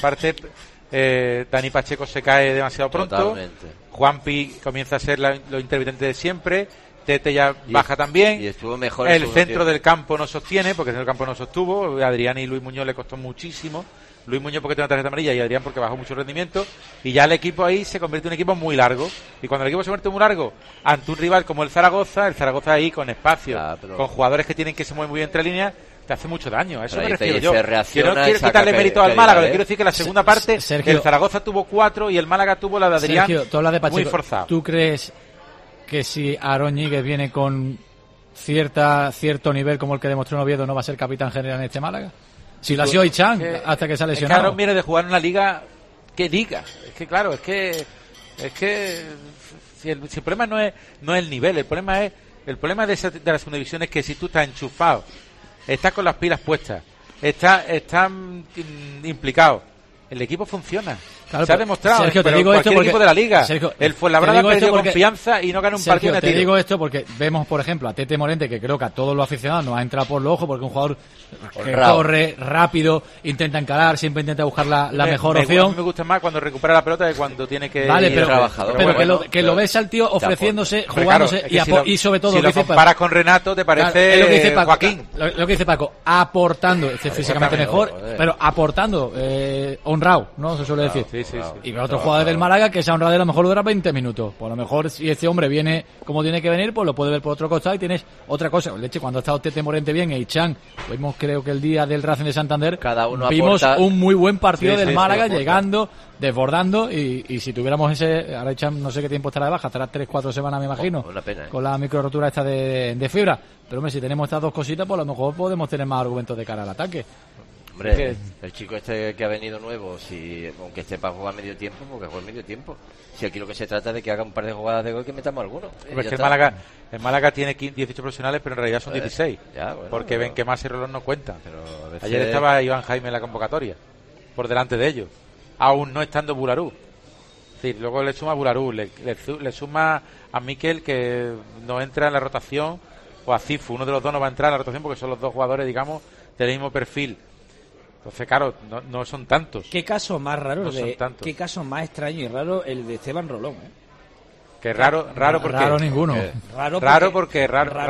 Dani Pacheco se cae demasiado pronto. Totalmente. Juanpi comienza a ser lo intermitente de siempre. Tete ya baja también. Y estuvo mejor el centro del campo no sostiene, porque el centro del campo no sostuvo. Adrián y Luis Muñoz le costó muchísimo. Luis Muñoz porque tiene una tarjeta amarilla y Adrián porque bajó mucho rendimiento. Y ya el equipo ahí se convierte en un equipo muy largo. Y cuando el equipo se convierte muy largo ante un rival como el Zaragoza ahí con espacio, con jugadores que tienen que se mueven muy bien entre líneas, te hace mucho daño. A eso me refiero yo. Que no quiero quitarle mérito al Málaga, quiero decir que la segunda parte Sergio, el Zaragoza tuvo 4 y el Málaga tuvo la de Adrián. Sergio, tú hablas de Pacheco, muy forzado. ¿Tú crees que si Aarón Ñíguez viene con cierto nivel como el que demostró en Oviedo, no va a ser capitán general en este Málaga? Si lo ha sido Ichan hasta que se ha lesionado. Es que Aarón viene de jugar en una liga. ¿Qué liga? Es que claro, es que si el problema no es el nivel, el problema de la segunda división es que si tú estás enchufado, estás con las pilas puestas, estás implicado, el equipo funciona. Claro, se ha demostrado, Sergio, pero te digo cualquier equipo de la liga. Sergio, el Fuenlabrada perdió confianza y no ganó un partido de tiro. Te digo esto porque vemos, por ejemplo, a Tete Morente, que creo que a todos los aficionados nos ha entrado por los ojos, porque es un jugador que corre rápido, intenta encarar, siempre intenta buscar la mejor opción. A mí me gusta más cuando recupera la pelota que cuando tiene que ir trabajador. Pero que lo ves al tío ofreciéndose, jugándose, y sobre todo... Si lo comparas con Renato, te parece Joaquín. Lo que dice Paco, aportando, físicamente mejor, pero aportando, honrado, ¿no? Se suele decir. Sí. Y otros jugadores del Málaga que esa honradez a lo mejor dura 20 minutos. Pues a lo mejor si este hombre viene como tiene que venir, pues lo puede ver por otro costado y tienes otra cosa. Leche, cuando ha estado Tete Morente bien e Ichan, vimos creo que el día del Racing de Santander, vimos un muy buen partido del Málaga llegando, desbordando y si tuviéramos ese, ahora Ichan no sé qué tiempo estará de baja, estará 3-4 semanas me imagino, una pena, con la micro rotura esta de fibra. Pero hombre, si tenemos estas dos cositas, pues a lo mejor podemos tener más argumentos de cara al ataque. Hombre, el chico este que ha venido nuevo, aunque esté para jugar medio tiempo, porque juega medio tiempo. Si aquí lo que se trata es de que haga un par de jugadas de gol y que metamos alguno. Es que el Málaga tiene 18 profesionales, pero en realidad son 16. Porque ven que más y Rolón no cuentan. Ayer estaba Iván Jaime en la convocatoria, por delante de ellos, aún no estando Bularú. Es decir, luego le suma Bularú, le suma a Miquel, que no entra en la rotación, o a Cifu, uno de los dos no va a entrar en la rotación porque son los dos jugadores, digamos, del mismo perfil. Entonces, claro, no son tantos. ¿Qué caso más raro? ¿Qué caso más extraño y raro el de Esteban Rolón? Que raro porque raro ninguno. Raro porque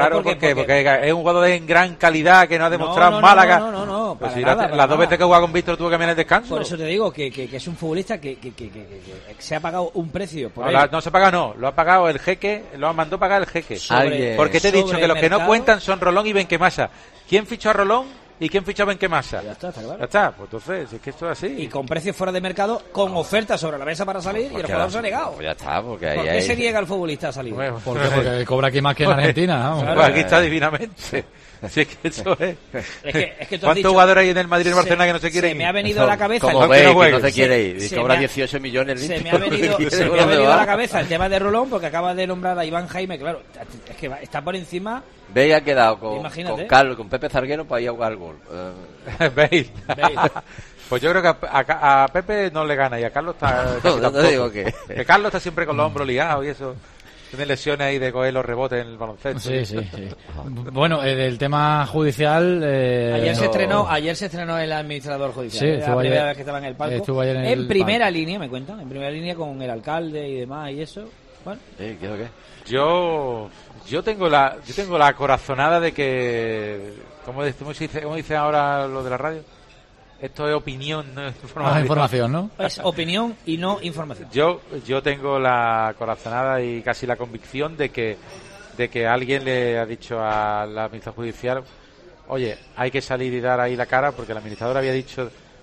es un jugador de gran calidad que no ha demostrado en Málaga. No. Pues las dos veces que jugaba con Víctor tuvo que cambiar el descanso. Por eso te digo que es un futbolista que se ha pagado un precio. No se ha pagado, lo ha pagado el jeque, lo ha mandado pagar el jeque. Porque te he dicho que los que no cuentan son Rolón y Benquemasa. ¿Quién fichó a Rolón? ¿Y quién fichaba en qué masa? Ya está claro. Ya está, pues entonces, es que esto es así. Y con precios fuera de mercado, con ofertas sobre la mesa para salir, y el jugador se ha negado. Pues ya está, porque ¿Por qué se niega el futbolista a salir? ¿Por qué? Porque cobra aquí más que en Argentina. Vamos. Pues aquí está divinamente. Si es que eso es. Es que ¿Cuántos jugadores hay en el Madrid y en Barcelona que no se quieren ir? Se me ha venido a la cabeza. Como ve que no se quiere ir. Y cobra 18 millones. Se me ha venido a la cabeza el tema de Rolón, porque acaba de nombrar a Iván Jaime. Claro, es que está por encima. Bale ha quedado con Carlos, con Pepe Zarguero para ir a jugar al gol. Bale. Pues yo creo que a Pepe no le gana y a Carlos está... no digo que Carlos está siempre con los hombros ligados y eso. Tiene lesiones ahí de coger los rebotes en el baloncesto. Sí. Bueno, el tema judicial... Ayer se estrenó el administrador judicial. Sí, la primera vez que estaba en el palco. Estuvo ayer en primera línea, me cuentan. En primera línea con el alcalde y demás y eso. Bueno. ¿Qué es lo que? Yo tengo la corazonada de que... ¿Cómo dice ahora lo de la radio? Esto es opinión, no es información, ¿no? Es opinión y no información. Yo tengo la corazonada y casi la convicción de que alguien le ha dicho a la administración judicial, oye, hay que salir y dar ahí la cara, porque el administrador había dicho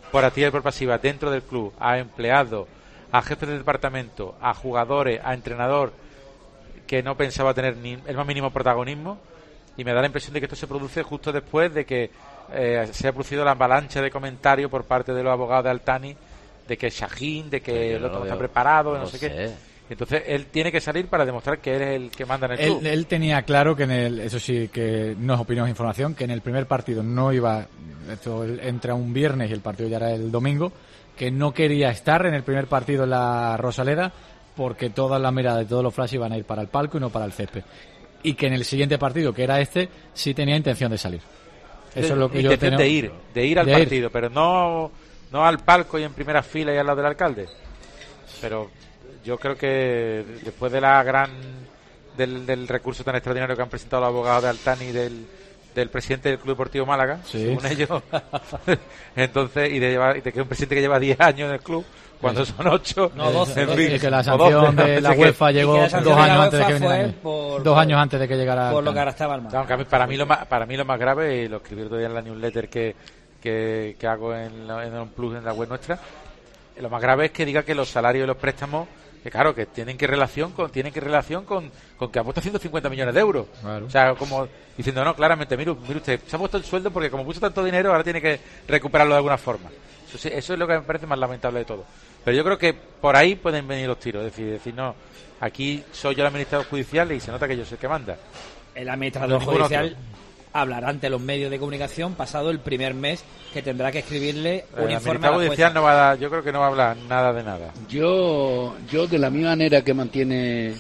por activa y por pasiva dentro del club a empleados, a jefes de departamento, a jugadores, a entrenador que no pensaba tener ni el más mínimo protagonismo, y me da la impresión de que esto se produce justo después de que se ha producido la avalancha de comentarios por parte de los abogados de Altani de que Shaheen, de que el otro no está preparado, no sé qué. Entonces él tiene que salir para demostrar que él es el que manda en el club. Él tenía claro que eso sí que no es opinión, es información, que en el primer partido no iba, esto entra un viernes y el partido ya era el domingo, que no quería estar en el primer partido en la Rosaleda porque todas las miradas de todos los flashes iban a ir para el palco y no para el césped. Y que en el siguiente partido, que era este, sí tenía intención de salir. Eso es lo que yo tengo. De ir al partido, pero no al palco y en primera fila y al lado del alcalde. Pero yo creo que después de del recurso tan extraordinario que han presentado los abogados de Altani y del presidente del Club Deportivo Málaga, según ellos, entonces, y de que un presidente que lleva 10 años en el club, cuando son 8, no 12, en fin, y que la sanción de la UEFA llegó 2 años antes de que viniera, 2 años antes de que llegara, por lo que arrastraba el Málaga. Para mí lo más grave, y lo escribí todavía en la newsletter que hago en un plus en la web nuestra, lo más grave es que diga que los salarios y los préstamos, que claro, que tienen que relación con que ha puesto 150 millones de euros. Claro. O sea, como diciendo, no, claramente, mire usted, se ha puesto el sueldo porque como puso tanto dinero, ahora tiene que recuperarlo de alguna forma. Eso es lo que me parece más lamentable de todo. Pero yo creo que por ahí pueden venir los tiros, es decir, no, aquí soy yo el administrador judicial y se nota que yo soy el que manda. El administrador judicial hablará ante los medios de comunicación pasado el primer mes que tendrá que escribirle un informe a la judicial no va a dar, yo creo que no va a hablar nada de nada. Yo de la misma manera que mantiene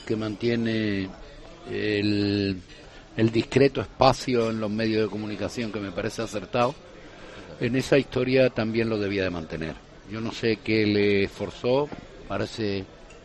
el discreto espacio en los medios de comunicación, que me parece acertado, en esa historia también lo debía de mantener. Yo no sé qué le forzó, parece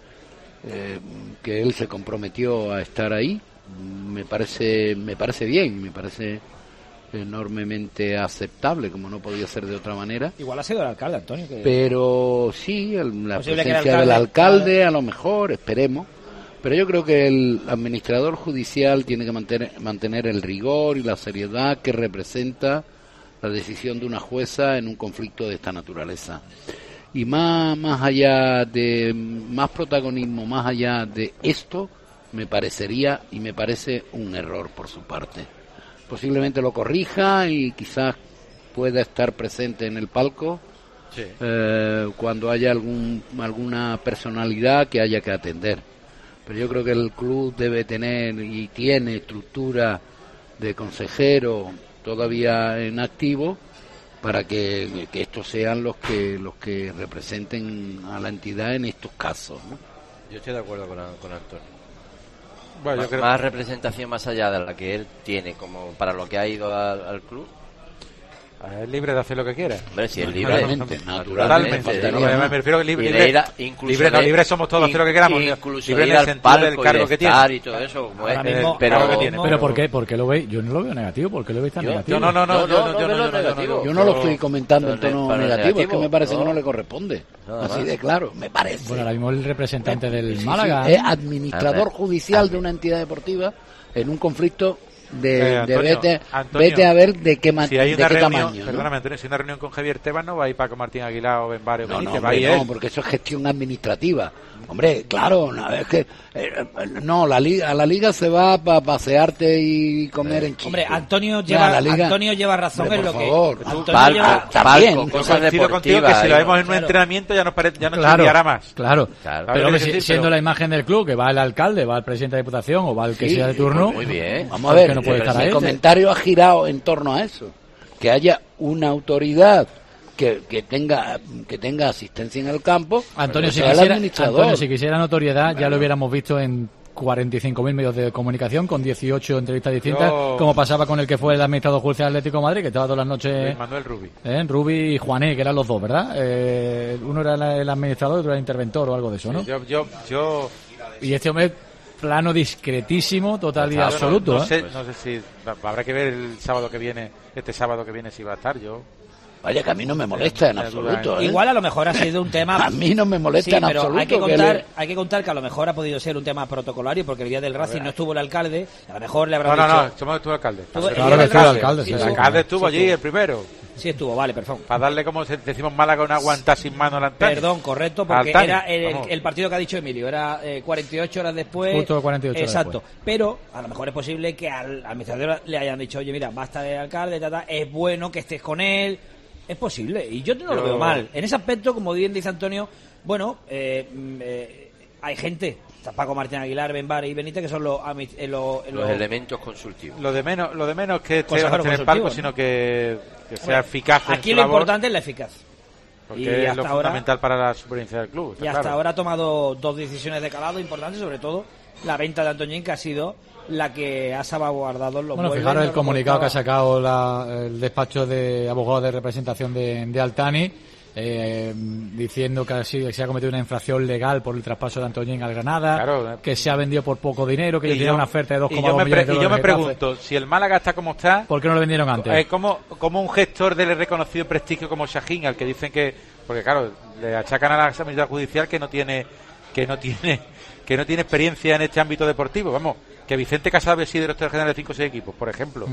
que él se comprometió a estar ahí. Me parece bien, me parece enormemente aceptable, como no podía ser de otra manera. Igual ha sido el alcalde, Antonio. Pero sí, la presencia del alcalde, a lo mejor, esperemos. Pero yo creo que el administrador judicial tiene que mantener el rigor y la seriedad que representa la decisión de una jueza en un conflicto de esta naturaleza. Y más allá de más protagonismo, más allá de esto, me parece un error por su parte. Posiblemente lo corrija y quizás pueda estar presente en el palco cuando haya alguna personalidad que haya que atender. Pero yo creo que el club debe tener y tiene estructura de consejero todavía en activo para que estos sean los que representen a la entidad en estos casos, ¿no? Yo estoy de acuerdo con Antonio. Bueno, yo creo más representación más allá de la que él tiene como para lo que ha ido al club. Es libre de hacer lo que quiera. Hombre, si es libre, naturalmente. Me refiero que libre somos todos, hacer lo que queramos. Incluso libre ir en el al sentido del cargo que tiene y todo eso. Pero ¿por qué lo veis? Yo no lo veo negativo. ¿Por qué lo veis tan negativo? Yo no lo estoy comentando en tono negativo. Es que me parece que no le corresponde. Así de claro, me parece. Bueno, ahora mismo el representante del Málaga es administrador judicial de una entidad deportiva en un conflicto Antonio, vete a ver de qué tamaño. Perdóname, Antonio, si hay una reunión con Javier Tebas no va a ir Paco Martín Aguilar o Ben Barrio. No, porque eso es gestión administrativa. Hombre, claro, es que a la liga se va para pasearte y comer en Chile. Hombre, Antonio lleva razón en lo que. También. Cosas deportivas. Que si lo vemos en un entrenamiento ya nos enviará más. Claro. Pero siendo la imagen del club, que va el alcalde, va el presidente de Diputación o va el que sea de turno. Muy bien. Vamos a ver, el comentario ha girado en torno a eso. Que haya una autoridad que tenga asistencia en el campo. Antonio, si quisiera notoriedad, ya lo hubiéramos visto en 45.000 medios de comunicación con 18 entrevistas distintas, como pasaba con el que fue el administrador judicial Atlético de Madrid, que estaba todas las noches Manuel Rubí. Rubí y Juané, que eran los dos, ¿verdad? Uno era el administrador y otro era el interventor o algo de eso, ¿no? Y este hombre, plano discretísimo, total y absoluto. No sé si habrá que ver este sábado que viene si va a estar. Vaya, que a mí no me molesta en absoluto. Igual a lo mejor ha sido un tema. A mí no me molesta en absoluto. Hay que contar que a lo mejor ha podido ser un tema protocolario, porque el día del Racing no estuvo el alcalde. A lo mejor le habrá dicho. No, estuvo el alcalde. Claro que estuvo el alcalde. El alcalde estuvo allí, el primero. Sí estuvo, vale, perfecto. Para darle, como decimos Málaga, una aguantada sin mano al Antani. Perdón, correcto, porque Altani, era el partido que ha dicho Emilio, era 48 horas después. Justo 48 horas exacto. después. Pero a lo mejor es posible que al administrador le hayan dicho, oye, mira, basta el alcalde, es bueno que estés con él. Es posible, y yo no lo veo mal. En ese aspecto, como bien dice Antonio, bueno, hay gente, Paco Martín Aguilar, Benbar y Benítez, que son los elementos consultivos. Lo de menos que esté en el palco, sino que sea eficaz en aquí su lo labor, importante es la eficacia. porque es lo fundamental para la supervivencia del club. Y hasta ahora ha tomado 2 decisiones de calado importantes, sobre todo la venta de Antoñín, que ha sido la que ha salvaguardado los Bueno, fijaros el comunicado que ha sacado el despacho de abogados de representación de Altani, diciendo que se ha cometido una infracción legal por el traspaso de Antoñín al Granada, claro, que se ha vendido por poco dinero, que tenía una oferta de 2,2 millones de euros. Y yo me pregunto, si el Málaga está como está, ¿por qué no lo vendieron antes? Como un gestor del reconocido prestigio como Shahin, al que dicen que, porque claro, le achacan a la Asamblea Judicial que no tiene experiencia en este ámbito deportivo, vamos, que Vicente Casado había sido director general de 5 o 6 equipos, por ejemplo,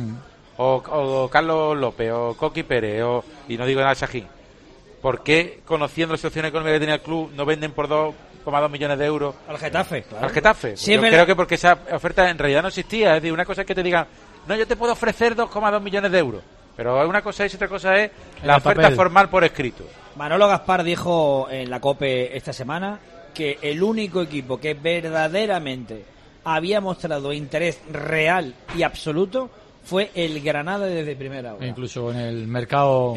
o Carlos López, o Coqui Pérez, y no digo nada de Shahin. ¿Por qué, conociendo la situación económica que tenía el club, no venden por 2,2 millones de euros al Getafe? Claro. Al Getafe. Sí, yo creo que porque esa oferta en realidad no existía. Es decir, una cosa es que te digan, no, yo te puedo ofrecer 2,2 millones de euros. Pero una cosa es, otra cosa es la oferta papel formal por escrito. Manolo Gaspar dijo en la COPE esta semana que el único equipo que verdaderamente había mostrado interés real y absoluto fue el Granada desde primera hora. Incluso en el mercado.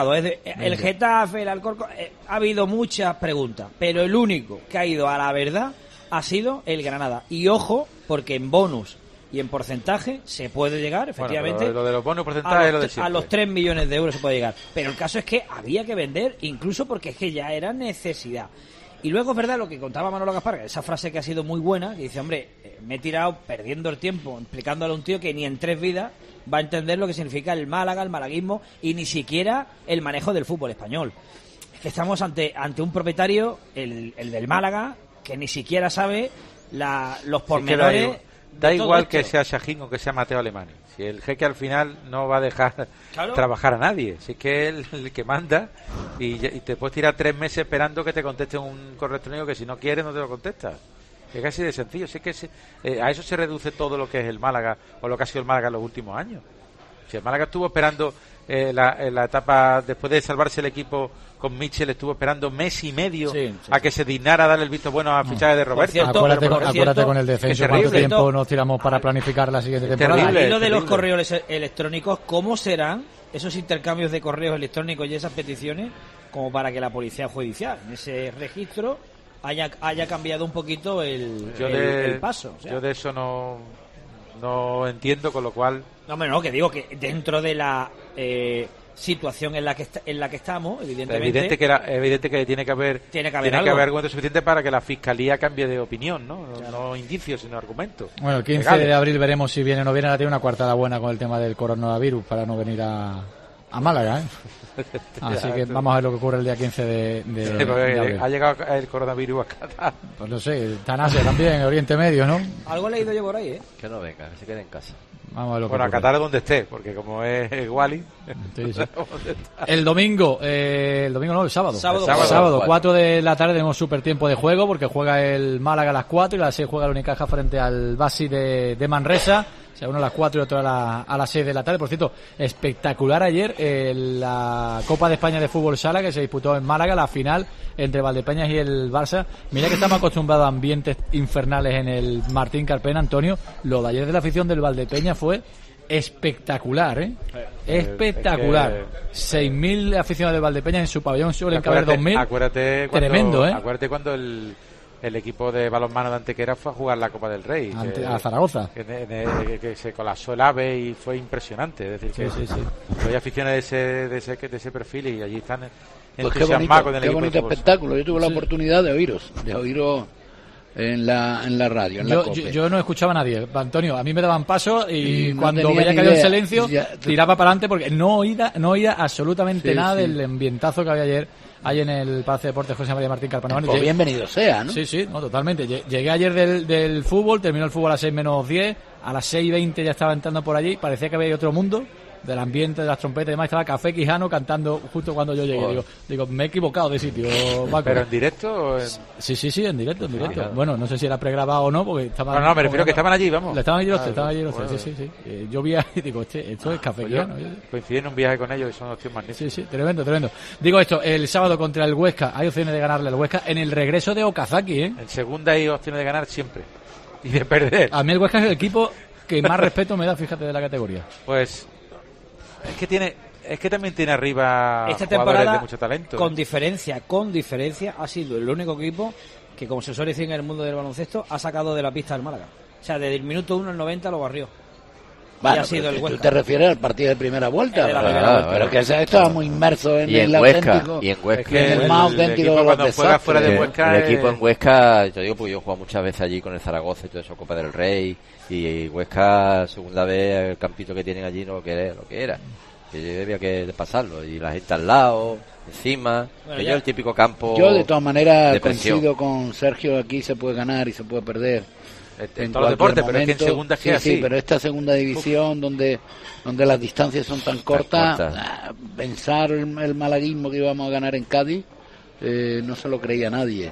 El Getafe, el Alcorcón, ha habido muchas preguntas, pero el único que ha ido a la verdad ha sido el Granada. Y ojo, porque en bonus y en porcentaje se puede llegar, efectivamente. Bueno, lo de los bonus porcentajes es lo de siempre. A los 3 millones de euros se puede llegar. Pero el caso es que había que vender, incluso porque es que ya era necesidad. Y luego es verdad lo que contaba Manolo Gaspar, esa frase que ha sido muy buena, que dice, hombre, me he tirado perdiendo el tiempo explicándole a un tío que ni en 3 vidas va a entender lo que significa el Málaga, el malaguismo y ni siquiera el manejo del fútbol español. Es que estamos ante un propietario, el del Málaga, que ni siquiera sabe los pormenores. Da igual que sea Shahin o que sea Mateo Alemani. Si el jeque al final no va a dejar trabajar a nadie. Si es que él el que manda y te puedes tirar 3 meses esperando que te conteste un correo electrónico que si no quieres no te lo contesta. Es casi de sencillo. Si es que a eso se reduce todo lo que es el Málaga o lo que ha sido el Málaga en los últimos años. Si el Málaga estuvo esperando la etapa después de salvarse el equipo con Mitchell, estuvo esperando mes y medio a que se dignara a darle el visto bueno a fichaje de Roberto. Acuérdate con el descenso cuánto tiempo nos tiramos para planificar la siguiente temporada. Y lo de los correos electrónicos, ¿cómo serán esos intercambios de correos electrónicos y esas peticiones como para que la policía judicial en ese registro haya cambiado un poquito el paso? O sea, yo de eso no entiendo, con lo cual... No, que digo que dentro de la situación en la que estamos, evidentemente... Evidente que tiene que haber argumentos suficientes para que la Fiscalía cambie de opinión, ¿no? No indicios, sino argumentos. Bueno, el 15 de abril veremos si viene o no viene. Ahora tiene una coartada buena con el tema del coronavirus para no venir a Málaga, Así que vamos a ver lo que ocurre el día 15 de abril. Ha llegado el coronavirus a Qatar. Pues no sé, está en Asia también, en Oriente Medio, ¿no? Algo he leído yo por ahí, Que no venga, que se quede en casa. Vamos a ver lo que ocurre. A Qatar es donde esté, porque como es Wally. Sí. El domingo, el sábado, 4 de la tarde tenemos súper tiempo de juego, porque juega el Málaga a las 4 y a las 6 juega el Unicaja frente al Basi de Manresa. O sea, uno a las 4 y otro a las 6 de la tarde. Por cierto, espectacular ayer la Copa de España de Fútbol Sala que se disputó en Málaga, la final entre Valdepeñas y el Barça. Mira que estamos acostumbrados a ambientes infernales en el Martín Carpena, Antonio. Lo de ayer de la afición del Valdepeñas fue espectacular, espectacular. 6.000 aficionados del Valdepeñas en su pabellón, suelen caber 2.000. Acuérdate tremendo, Acuérdate cuando el equipo de balonmano de Antequera fue a jugar la Copa del Rey a Zaragoza, que se colapsó el AVE y fue impresionante. Es decir, hay aficiones de ese perfil y allí están entusiasmados con el equipo. Qué bonito espectáculo. Yo tuve la oportunidad de oíros en la radio, en la COPE. Yo no escuchaba a nadie, Antonio. A mí me daban paso y cuando veía que había un silencio tiraba para adelante porque no oía absolutamente nada del ambientazo que había ayer en el Palacio de Deportes José María Martín Carpena. Pues bienvenido sea, ¿no? Sí, no, totalmente. Llegué ayer del fútbol, terminó el fútbol a las 6 menos 10, a las 6:20 ya estaba entrando por allí, parecía que había otro mundo. del ambiente, de las trompetas y demás, estaba Café Quijano cantando justo cuando yo llegué. Digo, me he equivocado de sitio, Paco. ¿Pero en directo o en...? Sí, en directo. Bueno, no sé si era pregrabado o no, porque estaban... No, me refiero que estaban allí, vamos. Estaban allí los tres, sí. Yo vi ahí y digo, esto es Café Quijano. Coincidí en un viaje con ellos y son opciones magníficos. Sí, tremendo. Digo esto, el sábado contra el Huesca, hay opciones de ganarle al Huesca en el regreso de Okazaki, ¿eh? En segunda hay opciones de ganar siempre. Y de perder. A mí el Huesca es el equipo que más respeto me da, fíjate, de la categoría. Pues es que también tiene arriba esta jugadores temporada, de mucho talento. Con diferencia, ha sido el único equipo que, como se suele decir en el mundo del baloncesto, ha sacado de la pista al Málaga. O sea, desde el minuto 1 al 90 lo barrió. Bueno, ha sido el Huesca. ¿Tú te refieres al partido de primera vuelta? Vuelta. Pero que estaba muy inmerso en el Huesca, auténtico. Y en Huesca. En el más auténtico de los juega fuera de Huesca. El equipo en Huesca, te digo porque yo he jugado muchas veces allí con el Zaragoza y todo eso, Copa del Rey. Y Huesca, segunda vez, el campito que tienen allí no lo que era. Que había que pasarlo. Y la gente al lado, encima. Bueno, el típico campo. Yo, de todas maneras, coincido con Sergio. Aquí se puede ganar y se puede perder. En todos los deportes, pero es que en segunda es que así. Sí, pero esta segunda división donde las distancias son tan cortas, pensar el malaguismo que íbamos a ganar en Cádiz, no se lo creía nadie.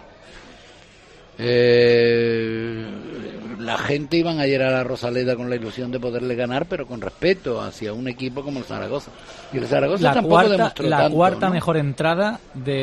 La gente iban ayer a la Rosaleda con la ilusión de poderle ganar, pero con respeto hacia un equipo como el Zaragoza. Y el Zaragoza tampoco demostró la tanto, cuarta ¿no? mejor entrada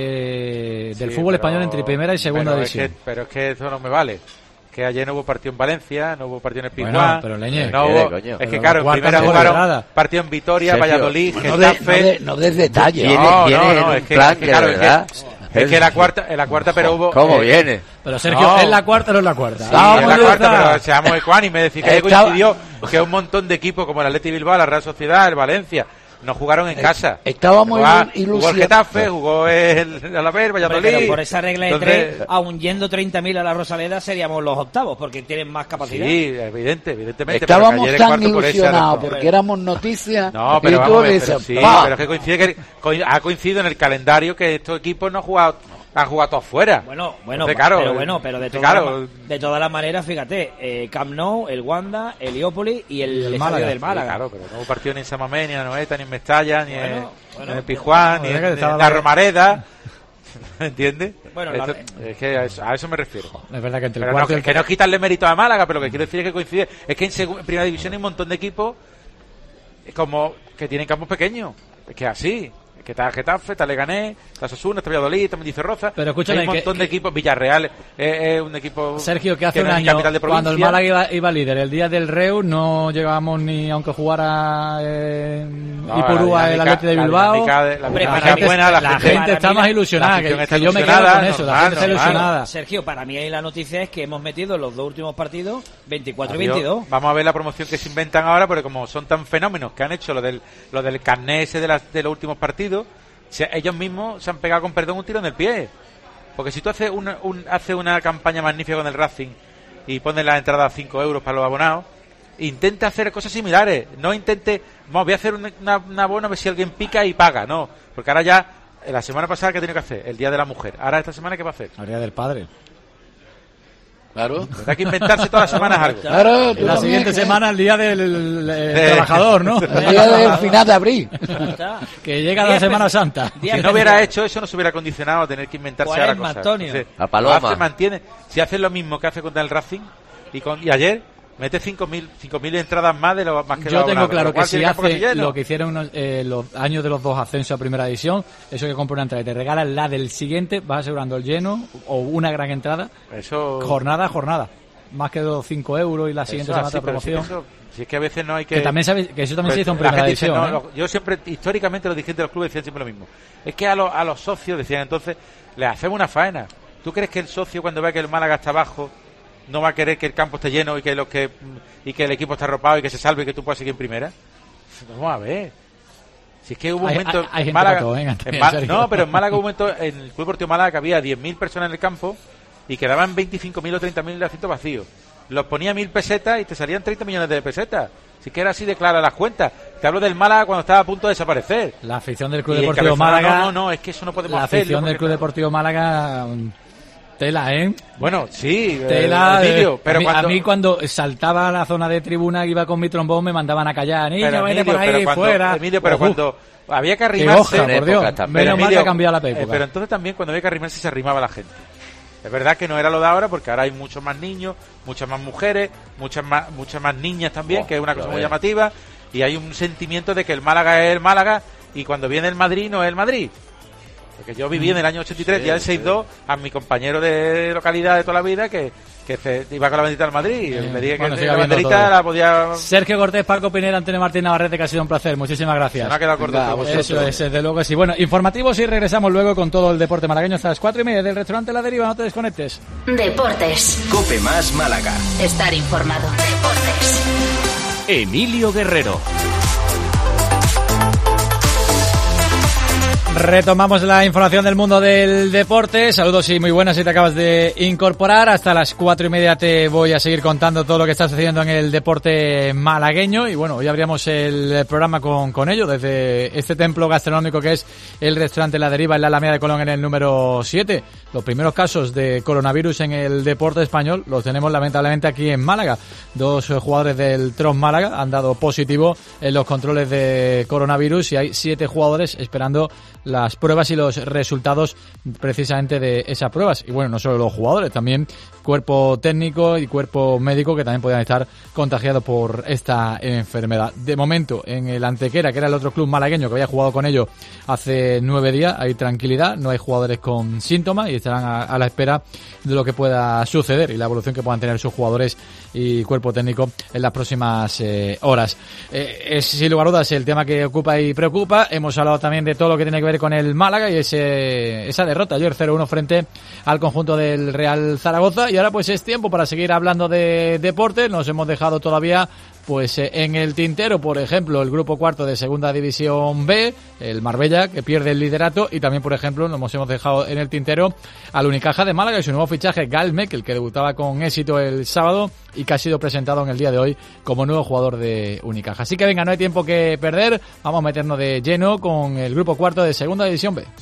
del fútbol español entre primera y segunda división. Pero es que eso no me vale. Que ayer no hubo partido en Valencia, no hubo partido en el Pizjuán. Bueno, pero Leñe, no hubo, es que claro, en primera jugaron partido en Vitoria, Sergio, Valladolid, bueno, Getafe. No des detalle. No, es que claro, es que la cuarta, pero hubo. ¿Cómo viene? Pero Sergio, ¿es la cuarta o no es la cuarta? Sí, es la cuarta, pero seamos ecuánimes. Decir que coincidió que un montón de equipos como el Athletic Bilbao, la Real Sociedad, el Valencia, no jugaron en casa. Estábamos ilusionados. Jugó el Getafe, jugó el Alavés, Valladolid. Pero por esa regla de 3, aun yendo 30.000 a la Rosaleda, seríamos los octavos, porque tienen más capacidad. Sí, evidentemente. Estábamos tan ilusionados porque éramos noticias. No, pero vamos, pero es que coincide ha coincidido en el calendario que estos equipos no han jugado todos fuera. Bueno, pero de todas las maneras, fíjate, Camp Nou, el Wanda, el Heliópolis y el estadio del Málaga. Claro, pero no hubo partido ni en Samamé, ni en Anoeta, ni en Mestalla, ni en el Pizjuán, ni en la Romareda. ¿Entiendes? Bueno, es que a eso me refiero. Es verdad que entre el cuarto que no es quitarle mérito a Málaga, pero lo que quiero decir es que coincide. Es que en primera división hay un montón de equipos como que tienen campos pequeños. Es que así. Que está el Getafe, está Leganés, está Osasuna, está Valladolid, está Mendizorroza. Pero escúchame, hay un montón de equipos. Villarreal es un equipo. Sergio, que hace un año, cuando el Málaga iba líder, el día del Reu, no llegábamos ni aunque jugara Ipurúa el Athletic de Bilbao. La gente está más ilusionada. Que yo me quedo con eso, la gente está ilusionada. Sergio, para mí ahí la noticia es que hemos metido los dos últimos partidos 24 y 22. Vamos a ver la promoción que se inventan ahora, porque como son tan fenómenos que han hecho lo del carné ese de los últimos partidos, ellos mismos se han pegado, con perdón, un tiro en el pie. Porque si tú haces una campaña magnífica con el Racing y pones la entrada a 5 euros para los abonados, intenta hacer cosas similares. No intente, voy a hacer un abono a ver si alguien pica y paga. No, porque ahora ya, la semana pasada, ¿qué tiene que hacer? El Día de la Mujer. Ahora esta semana, ¿qué va a hacer? El Día del Padre. Claro. Hay que inventarse todas las semanas algo. Claro, la siguiente semana el día del trabajador, ¿no? El día del final de abril. Que llega la Semana Santa. Si no hubiera hecho eso, no se hubiera condicionado a tener que inventarse ahora cosas. Antonio? La Paloma. Si hace lo mismo que hace contra el Racing y ayer mete 5.000 entradas más de lo más que yo tengo claro que si hace lo que hicieron los años de los dos ascensos a primera división, eso que compra una entrada y te regalan la del siguiente, vas asegurando el lleno o una gran entrada, eso jornada más que los 5 euros y la siguiente semana de promoción. Si es que a veces no hay que eso también se hizo en primera división, yo siempre, históricamente, los dirigentes de los clubes decían siempre lo mismo, es que a los socios decían entonces, le hacemos una faena. ¿Tú crees que el socio, cuando ve que el Málaga está abajo, no va a querer que el campo esté lleno y que el equipo está arropado y que se salve y que tú puedas seguir en primera? Vamos a ver. Si es que hubo un momento en Málaga, pero en Málaga hubo un momento en el Club Deportivo Málaga que había 10.000 personas en el campo y quedaban 25.000 o 30.000 asientos vacíos. Los ponía 1.000 pesetas y te salían 30 millones de pesetas. Si es que era así de clara las cuentas. Te hablo del Málaga cuando estaba a punto de desaparecer. La afición del Club Deportivo Málaga. No, es que eso no podemos hacer. La afición del Club Deportivo Málaga Tela, ¿eh? Bueno, sí, tela. Emilio, pero a mí cuando saltaba a la zona de tribuna, iba con mi trombón, me mandaban a callar. Niño, vete por ahí, fuera. Emilio, pero cuando había que arrimarse... Qué hoja, por Dios. Menos mal que ha cambiado la época. Pero entonces también cuando había que arrimarse se arrimaba la gente. Es verdad que no era lo de ahora, porque ahora hay muchos más niños, muchas más mujeres, muchas más niñas también, que es una cosa muy llamativa, y hay un sentimiento de que el Málaga es el Málaga, y cuando viene el Madrid no es el Madrid. Porque yo viví en el año 83, ya el 6-2, a mi compañero de localidad de toda la vida que iba con la bandita al Madrid, y le dije que la banderita la podía... Sergio Cortés, Paco Pineda, Antonio Martín Navarrete, que ha sido un placer, muchísimas gracias. Se me ha quedado corto. Eso es, desde luego que sí. Bueno, informativos y regresamos luego con todo el deporte malagueño hasta las 4:30 del restaurante La Deriva, no te desconectes. Deportes. Cope más Málaga. Estar informado. Deportes. Emilio Guerrero. Retomamos la información del mundo del deporte. Saludos y muy buenas si te acabas de incorporar. Hasta las 4:30 te voy a seguir contando todo lo que está sucediendo en el deporte malagueño. Y bueno, hoy abríamos el programa con ello desde este templo gastronómico que es el restaurante La Deriva en la Alameda de Colón en el número 7. Los primeros casos de coronavirus en el deporte español los tenemos lamentablemente aquí en Málaga. 2 jugadores del Tron Málaga han dado positivo en los controles de coronavirus y hay 7 jugadores esperando las pruebas y los resultados precisamente de esas pruebas. Y bueno, no solo los jugadores, también cuerpo técnico y cuerpo médico que también podían estar contagiados por esta enfermedad. De momento, en el Antequera, que era el otro club malagueño que había jugado con ellos hace 9 días, hay tranquilidad, no hay jugadores con síntomas y estarán a la espera de lo que pueda suceder y la evolución que puedan tener sus jugadores y cuerpo técnico en las próximas horas. Es sin lugar a dudas el tema que ocupa y preocupa. Hemos hablado también de todo lo que tiene que ver con el Málaga y esa derrota ayer 0-1 frente al conjunto del Real Zaragoza. Y ahora pues es tiempo para seguir hablando de deporte. Nos hemos dejado todavía pues en el tintero, por ejemplo, el grupo cuarto de Segunda División B, el Marbella, que pierde el liderato, y también, por ejemplo, nos hemos dejado en el tintero al Unicaja de Málaga y su nuevo fichaje, Gal Mekel, que debutaba con éxito el sábado y que ha sido presentado en el día de hoy como nuevo jugador de Unicaja. Así que venga, no hay tiempo que perder, vamos a meternos de lleno con el grupo cuarto de Segunda División B.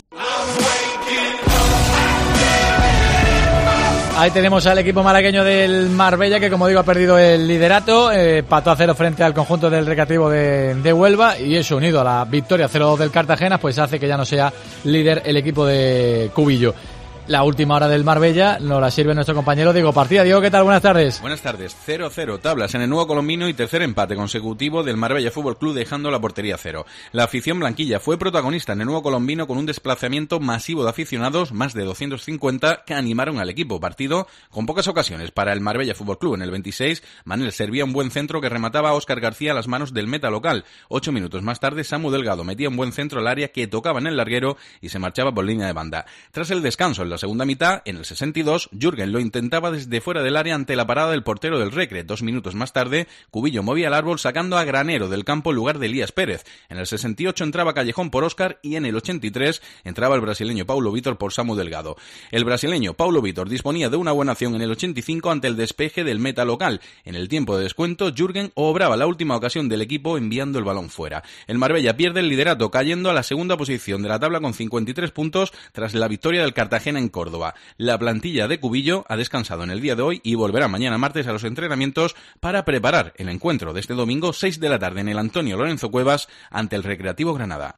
Ahí tenemos al equipo malagueño del Marbella que, como digo, ha perdido el liderato, empató a 0 frente al conjunto del Recreativo de Huelva, y eso unido a la victoria 0-2 del Cartagena pues hace que ya no sea líder el equipo de Cubillo. La última hora del Marbella nos la sirve nuestro compañero Diego Partida. Diego, ¿qué tal? Buenas tardes. Buenas tardes. 0-0 tablas en el Nuevo Colombino y tercer empate consecutivo del Marbella Fútbol Club dejando la portería 0. La afición blanquilla fue protagonista en el Nuevo Colombino con un desplazamiento masivo de aficionados, más de 250, que animaron al equipo. Partido con pocas ocasiones para el Marbella Fútbol Club. En el 26, Manel servía un buen centro que remataba a Óscar García a las manos del meta local. 8 minutos más tarde, Samu Delgado metía un buen centro al área que tocaba en el larguero y se marchaba por línea de banda. Tras el descanso en la segunda mitad, en el 62, Jürgen lo intentaba desde fuera del área ante la parada del portero del Recre. 2 minutos más tarde, Cubillo movía el árbol sacando a Granero del campo en lugar de Elías Pérez. En el 68 entraba Callejón por Óscar y en el 83 entraba el brasileño Paulo Vítor por Samu Delgado. El brasileño Paulo Vítor disponía de una buena acción en el 85 ante el despeje del meta local. En el tiempo de descuento, Jürgen obraba la última ocasión del equipo enviando el balón fuera. El Marbella pierde el liderato cayendo a la segunda posición de la tabla con 53 puntos tras la victoria del Cartagena en Córdoba. La plantilla de Cubillo ha descansado en el día de hoy y volverá mañana martes a los entrenamientos para preparar el encuentro de este domingo 6 de la tarde en el Antonio Lorenzo Cuevas ante el Recreativo Granada.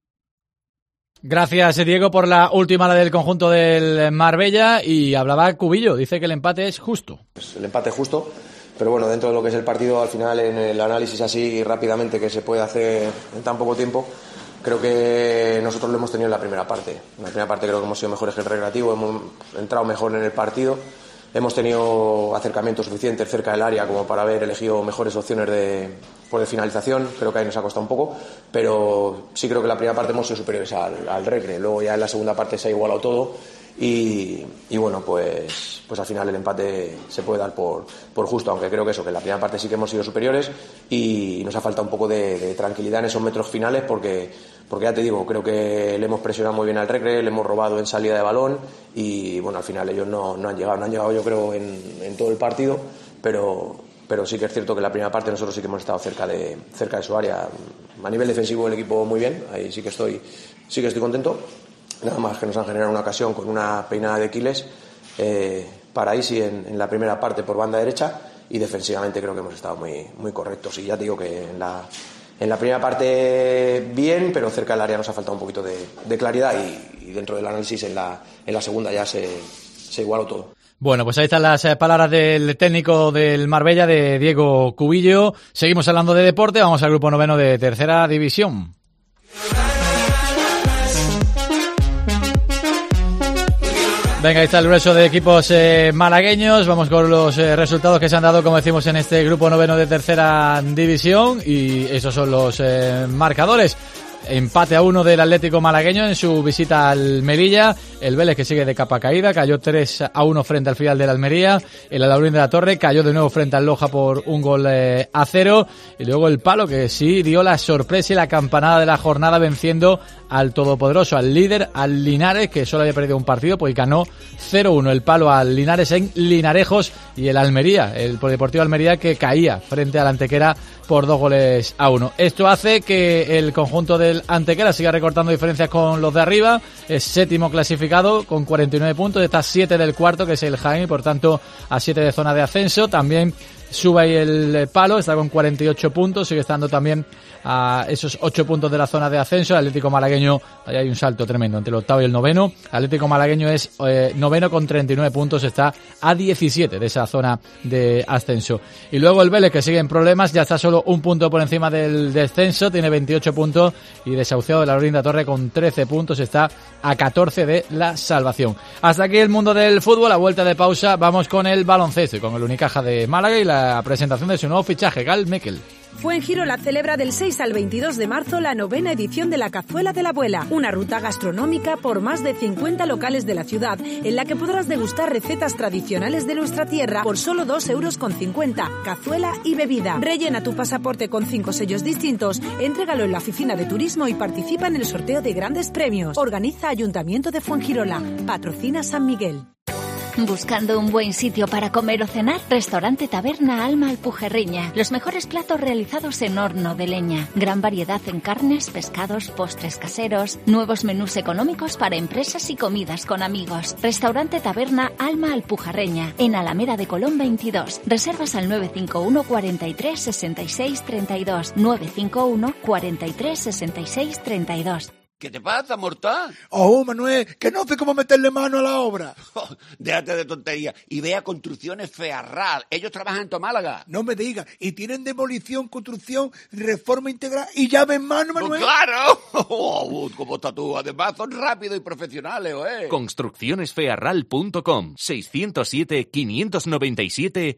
Gracias, Diego, por la última hora del conjunto del Marbella. Y hablaba Cubillo, dice que el empate es justo. El empate es justo, pero bueno, dentro de lo que es el partido, al final en el análisis así rápidamente que se puede hacer en tan poco tiempo, creo que nosotros lo hemos tenido en la primera parte. En la primera parte creo que hemos sido mejores que el Recreativo, hemos entrado mejor en el partido, hemos tenido acercamientos suficientes cerca del área como para haber elegido mejores opciones de finalización. Creo que ahí nos ha costado un poco, pero sí creo que en la primera parte hemos sido superiores al Recre. Luego ya en la segunda parte se ha igualado todo y bueno, pues al final el empate se puede dar por justo, aunque creo que en la primera parte sí que hemos sido superiores y nos ha faltado un poco de tranquilidad en esos metros finales porque ya te digo, creo que le hemos presionado muy bien al Recre, le hemos robado en salida de balón y bueno, al final ellos no han llegado yo creo en todo el partido, pero sí que es cierto que en la primera parte nosotros sí que hemos estado cerca de su área. A nivel defensivo el equipo muy bien, ahí sí que estoy contento. Nada más que nos han generado una ocasión con una peinada de Quiles para Isi en la primera parte por banda derecha, y defensivamente creo que hemos estado muy correctos. Y ya te digo que en la primera parte bien, pero cerca del área nos ha faltado un poquito de claridad, y dentro del análisis en la segunda ya se igualó todo. Bueno, pues ahí están las palabras del técnico del Marbella, de Diego Cubillo. Seguimos hablando de deporte, vamos al grupo noveno de tercera división. Venga, ahí está el grueso de equipos malagueños. Vamos con los resultados que se han dado, como decimos, en este grupo noveno de tercera división, y esos son los marcadores. Empate a 1 del Atlético malagueño en su visita al Melilla. El Vélez, que sigue de capa caída, cayó 3-1 frente al filial de la Almería. El Alaurín de la Torre cayó de nuevo frente al Loja por 1-0. Y luego el Palo, que sí dio la sorpresa y la campanada de la jornada, venciendo al todopoderoso, al líder, al Linares, que solo había perdido un partido, pues ganó 0-1 el Palo al Linares en Linarejos. Y el Almería, el Polideportivo Almería, que caía frente al Antequera por 2-1. Esto hace que el conjunto del Antequera siga recortando diferencias con los de arriba. Es séptimo clasificado con 49 puntos, está a 7 del cuarto, que es el Jaén, y por tanto a 7 de zona de ascenso. También sube ahí el Palo, está con 48 puntos, sigue estando también a esos 8 puntos de la zona de ascenso. El Atlético malagueño, ahí hay un salto tremendo entre el octavo y el noveno. El Atlético malagueño es noveno con 39 puntos, está a 17 de esa zona de ascenso. Y luego el Vélez, que sigue en problemas, ya está solo un punto por encima del descenso, tiene 28 puntos, y desahuciado de la Alaurín de la Torre con 13 puntos, está a 14 de la salvación. Hasta aquí el mundo del fútbol. A vuelta de pausa vamos con el baloncesto y con el Unicaja de Málaga y la presentación de su nuevo fichaje, Gal Mekel. Fuengirola celebra del 6 al 22 de marzo la 9ª edición de la Cazuela de la Abuela, una ruta gastronómica por más de 50 locales de la ciudad, en la que podrás degustar recetas tradicionales de nuestra tierra por solo 2,50 €, cazuela y bebida. Rellena tu pasaporte con 5 sellos distintos, entrégalo en la oficina de turismo y participa en el sorteo de grandes premios. Organiza Ayuntamiento de Fuengirola, patrocina San Miguel. ¿Buscando un buen sitio para comer o cenar? Restaurante Taberna Alma Alpujerreña. Los mejores platos realizados en horno de leña. Gran variedad en carnes, pescados, postres caseros. Nuevos menús económicos para empresas y comidas con amigos. Restaurante Taberna Alma Alpujerreña. En Alameda de Colón 22. Reservas al 951 43 66 32. 951 43 66 32. ¿Qué te pasa, mortal? Oh, Manuel, que no sé cómo meterle mano a la obra. Oh, déjate de tontería y ve a Construcciones Fearral. Ellos trabajan en tu Málaga. No me digas. Y tienen demolición, construcción, reforma integral y llave en mano, Manuel. ¡Oh, claro! Oh, ¿cómo estás tú? Además son rápidos y profesionales, ¿eh? Construccionesfearral.com 607 597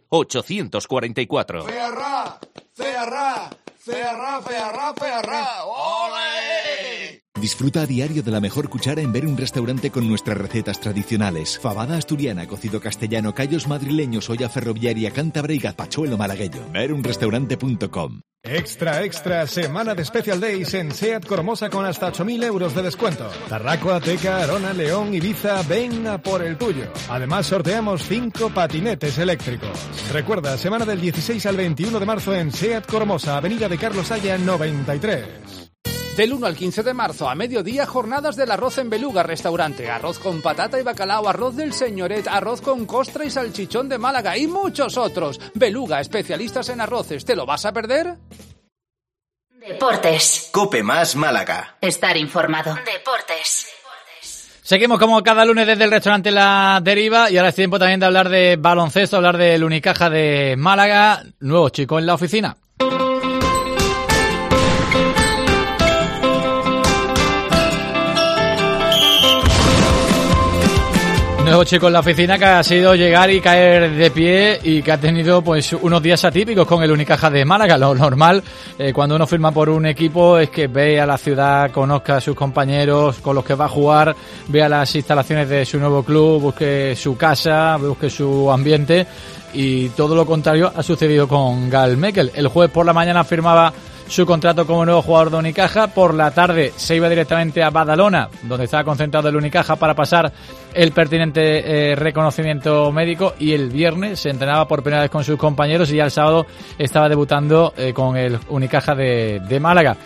844. Fearral, Fearral, Fearral, Fearral, Fearral. ¡Ole! Disfruta a diario de la mejor cuchara en Ver un Restaurante con nuestras recetas tradicionales. Fabada asturiana, cocido castellano, callos madrileños, olla ferroviaria cántabra y gazpachuelo malagueño. Verunrestaurante.com. Extra, extra, semana de Special Days en SEAT Cormosa con hasta 8.000 euros de descuento. Tarraco, Ateca, Arona, León, Ibiza, ven a por el tuyo. Además sorteamos 5 patinetes eléctricos. Recuerda, semana del 16 al 21 de marzo en SEAT Cormosa, avenida de Carlos Haya 93. Del 1 al 15 de marzo a mediodía, jornadas del arroz en Beluga Restaurante. Arroz con patata y bacalao, arroz del Señoret, arroz con costra y salchichón de Málaga y muchos otros. Beluga, especialistas en arroces. ¿Te lo vas a perder? Deportes. Cope más Málaga. Estar informado. Deportes. Seguimos como cada lunes desde el restaurante La Deriva y ahora es tiempo también de hablar de baloncesto, hablar del Unicaja de Málaga. Nuevo chico en la oficina. Nuevo chico en la oficina que ha sido llegar y caer de pie y que ha tenido pues unos días atípicos con el Unicaja de Málaga. Lo normal cuando uno firma por un equipo es que vea la ciudad, conozca a sus compañeros con los que va a jugar, vea las instalaciones de su nuevo club, busque su casa, busque su ambiente, y todo lo contrario ha sucedido con Gal Mekel. El jueves por la mañana firmaba su contrato como nuevo jugador de Unicaja. Por la tarde se iba directamente a Badalona, donde estaba concentrado el Unicaja, para pasar el pertinente reconocimiento médico, y el viernes se entrenaba por primera vez con sus compañeros y ya el sábado estaba debutando con el Unicaja de Málaga.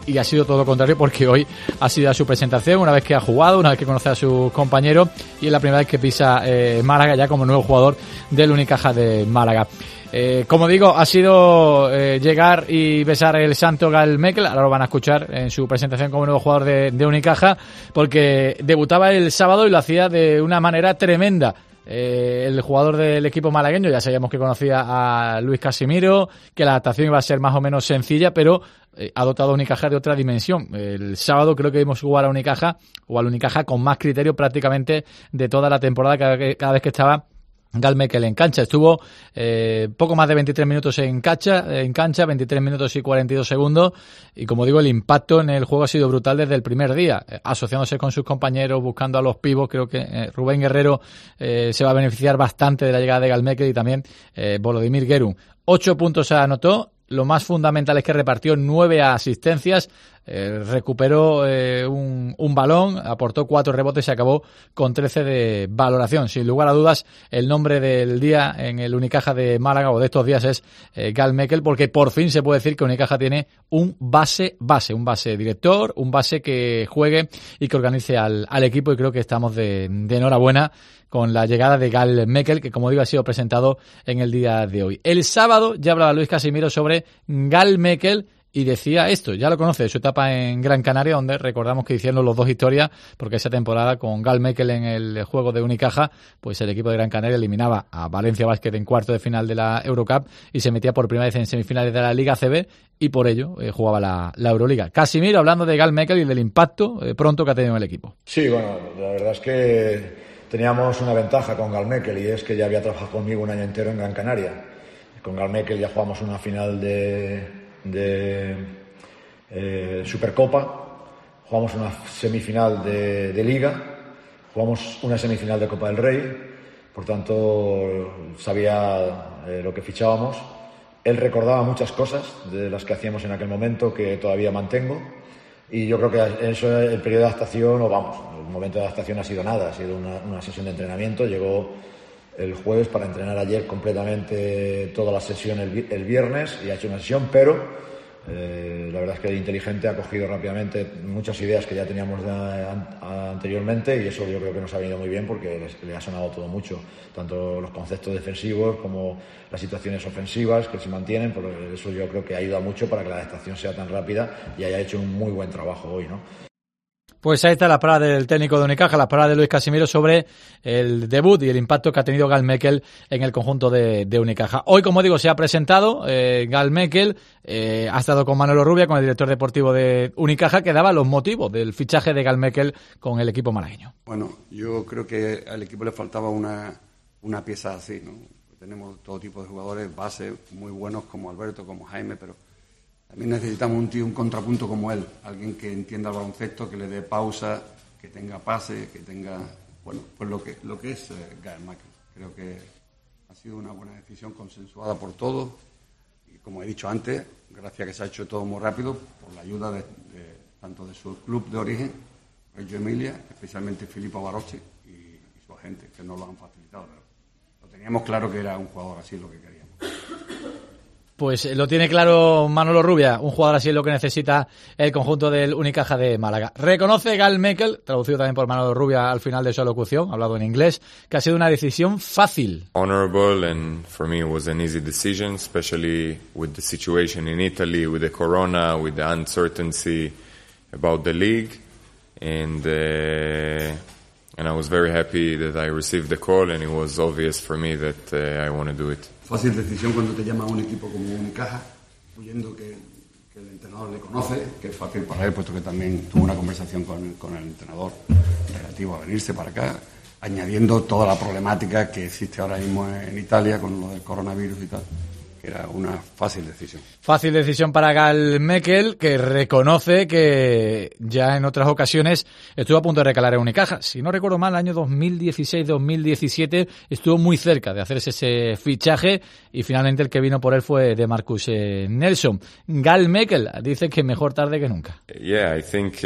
y ha sido todo lo contrario, porque hoy ha sido a su presentación, una vez que ha jugado, una vez que conoce a sus compañeros, y es la primera vez que pisa Málaga ya como nuevo jugador del Unicaja de Málaga. Como digo, ha sido llegar y besar el santo Gal Mekel. Ahora lo van a escuchar en su presentación como nuevo jugador de Unicaja, porque debutaba el sábado y lo hacía de una manera tremenda. El jugador del equipo malagueño, ya sabíamos que conocía a Luis Casimiro, que la adaptación iba a ser más o menos sencilla, pero ha dotado a Unicaja de otra dimensión. El sábado creo que vimos jugar a Unicaja, o al Unicaja con más criterio prácticamente de toda la temporada, cada vez que estaba Gal Mekel en cancha. Estuvo poco más de 23 minutos en cancha, 23 minutos y 42 segundos, y como digo, el impacto en el juego ha sido brutal desde el primer día, asociándose con sus compañeros, buscando a los pivos. Creo que Rubén Guerrero se va a beneficiar bastante de la llegada de Gal Mekel, y también Volodymyr Gerun. 8 puntos se anotó. Lo más fundamental es que repartió 9 asistencias, recuperó un balón, aportó 4 rebotes y acabó con 13 de valoración. Sin lugar a dudas, el nombre del día en el Unicaja de Málaga, o de estos días, es Gal Mekel, porque por fin se puede decir que Unicaja tiene un base director, un base que juegue y que organice al equipo, y creo que estamos de enhorabuena con la llegada de Gal Mekel, que como digo ha sido presentado en el día de hoy. El sábado ya hablaba Luis Casimiro sobre Gal Mekel y decía esto, ya lo conoce de su etapa en Gran Canaria, donde recordamos que hicieron los dos historias, porque esa temporada con Gal Mekel en el juego de Unicaja, pues el equipo de Gran Canaria eliminaba a Valencia Basket en cuarto de final de la Eurocup y se metía por primera vez en semifinales de la Liga CB, y por ello jugaba la Euroliga. Casimiro hablando de Gal Mekel y del impacto pronto que ha tenido en el equipo. Sí, bueno, la verdad es que teníamos una ventaja con Gal Mekel, y es que ya había trabajado conmigo un año entero en Gran Canaria. Con Gal Mekel ya jugamos una final de Supercopa, jugamos una semifinal de Liga, jugamos una semifinal de Copa del Rey, por tanto sabía lo que fichábamos. Él recordaba muchas cosas de las que hacíamos en aquel momento, que todavía mantengo. Y yo creo que eso, el periodo de adaptación, el momento de adaptación ha sido nada, ha sido una sesión de entrenamiento. Llegó el jueves para entrenar ayer completamente toda la sesión el viernes, y ha hecho una sesión, pero la verdad es que el inteligente ha cogido rápidamente muchas ideas que ya teníamos anteriormente, y eso yo creo que nos ha venido muy bien, porque le ha sonado todo mucho, tanto los conceptos defensivos como las situaciones ofensivas que se mantienen. Por eso yo creo que ayuda mucho para que la adaptación sea tan rápida y haya hecho un muy buen trabajo hoy, ¿no? Pues ahí está la palabra del técnico de Unicaja, la palabra de Luis Casimiro sobre el debut y el impacto que ha tenido Gal Mekel en el conjunto de Unicaja. Hoy, como digo, se ha presentado Gal Mekel, ha estado con Manolo Rubia, con el director deportivo de Unicaja, que daba los motivos del fichaje de Gal Mekel con el equipo malagueño. Bueno, yo creo que al equipo le faltaba una pieza así, ¿no? Tenemos todo tipo de jugadores, bases muy buenos como Alberto, como Jaime, pero también necesitamos un tío, un contrapunto como él, alguien que entienda el baloncesto, que le dé pausa, que tenga pase, que tenga, bueno, pues lo que es Gal Mekel. Creo que ha sido una buena decisión consensuada por todos, y como he dicho antes, gracias a que se ha hecho todo muy rápido, por la ayuda tanto de su club de origen, Reggio Emilia, especialmente Filippo Barocci y su agente, que nos lo han facilitado. Pero lo teníamos claro que era un jugador así lo que queríamos. Pues lo tiene claro Manolo Rubia, un jugador así es lo que necesita el conjunto del Unicaja de Málaga. Reconoce Gal Mekel, traducido también por Manolo Rubia al final de su alocución, hablado en inglés, que ha sido una decisión fácil. Honorable, and for me it was an easy decision, especially with the situation in Italy, with the corona, with the uncertainty about the league, and I was very happy that I received the call, and it was obvious for me that I want to do it. Fácil decisión cuando te llama a un equipo como Unicaja, huyendo que el entrenador le conoce, que es fácil para él, puesto que también tuvo una conversación con el entrenador relativo a venirse para acá, añadiendo toda la problemática que existe ahora mismo en Italia con lo del coronavirus y tal. Era una fácil decisión. Fácil decisión para Gal Mekel, que reconoce que ya en otras ocasiones estuvo a punto de recalar en Unicaja. Si no recuerdo mal, el año 2016-2017 estuvo muy cerca de hacerse ese fichaje, y finalmente el que vino por él fue DeMarcus Nelson. Gal Mekel dice que mejor tarde que nunca. Yeah, I think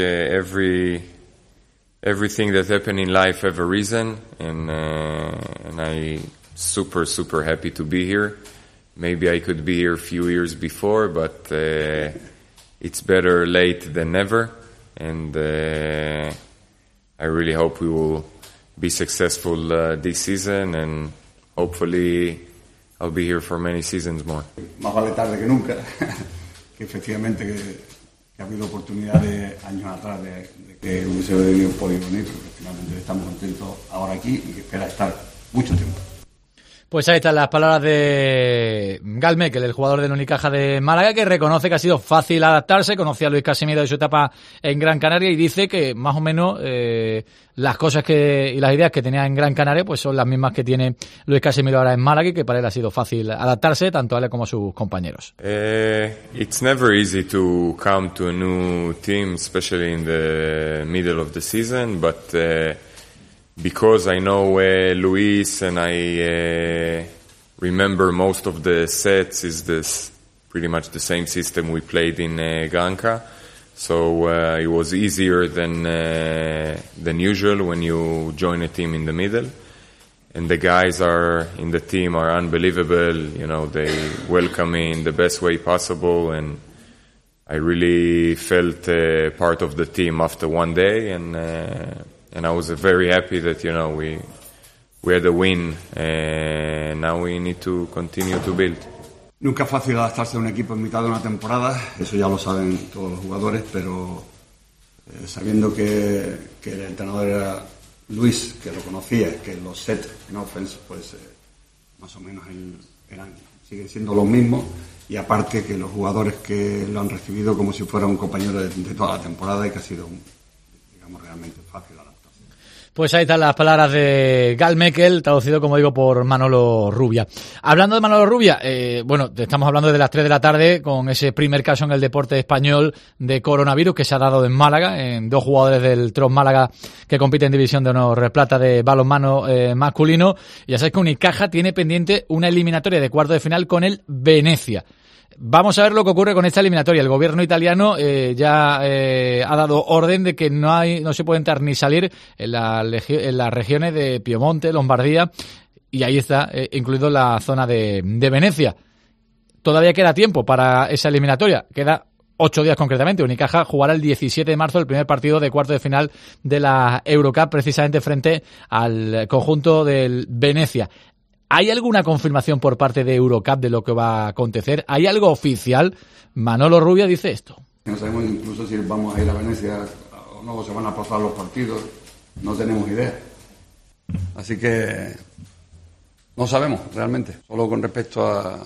everything that happened in life have a reason, and I super happy to be here. Maybe I could be here a few years before, but it's better late than never, and I really hope we will be successful this season, and hopefully I'll be here for many seasons more. Más vale tarde que nunca, que efectivamente que ha habido oportunidades años atrás de que hubiese podido venir, porque finalmente estamos contentos ahora aquí y que espera estar mucho tiempo. Pues ahí están las palabras de Gal Mekel, el jugador del Unicaja de Málaga, que reconoce que ha sido fácil adaptarse, conocía a Luis Casimiro de su etapa en Gran Canaria y dice que más o menos las cosas y las ideas que tenía en Gran Canaria pues son las mismas que tiene Luis Casimiro ahora en Málaga, y que para él ha sido fácil adaptarse, tanto a él como a sus compañeros. It's never easy to come to a new team, especially in the middle of the season, but because I know Luis and I remember most of the sets, is this pretty much the same system we played in Ganka, so it was easier than usual when you join a team in the middle. And the guys in the team are unbelievable, you know, they welcome me in the best way possible, and I really felt part of the team after one day, and I was very happy that, you know, we had a win, and now we need to continue to build. Nunca es fácil adaptarse a un equipo en mitad de una temporada, eso ya lo saben todos los jugadores, pero sabiendo que el entrenador era Luis, que lo conocía, que los sets en offense pues más o menos siguen siendo los mismos, y aparte que los jugadores que lo han recibido como si fuera un compañero de toda la temporada, y que ha sido digamos realmente fácil adaptarse. Pues ahí están las palabras de Gal Mekel, traducido, como digo, por Manolo Rubia. Hablando de Manolo Rubia, bueno, estamos hablando de las 3 de la tarde con ese primer caso en el deporte español de coronavirus que se ha dado en Málaga, en 2 jugadores del Tros Málaga que compiten en División de Honor Plata de balonmano masculino. Y ya sabéis que Unicaja tiene pendiente una eliminatoria de cuarto de final con el Venezia. Vamos a ver lo que ocurre con esta eliminatoria. El gobierno italiano ya ha dado orden de que no se puede entrar ni salir en las regiones de Piemonte, Lombardía, y ahí está incluido la zona de Venecia. Todavía queda tiempo para esa eliminatoria, queda 8 días concretamente. Unicaja jugará el 17 de marzo el primer partido de cuarto de final de la Eurocup, precisamente frente al conjunto del Venezia. ¿Hay alguna confirmación por parte de Eurocup de lo que va a acontecer? ¿Hay algo oficial? Manolo Rubia dice esto. No sabemos incluso si vamos a ir a Venecia o no, se van a pasar los partidos. No tenemos idea. Así que no sabemos realmente. Solo con respecto a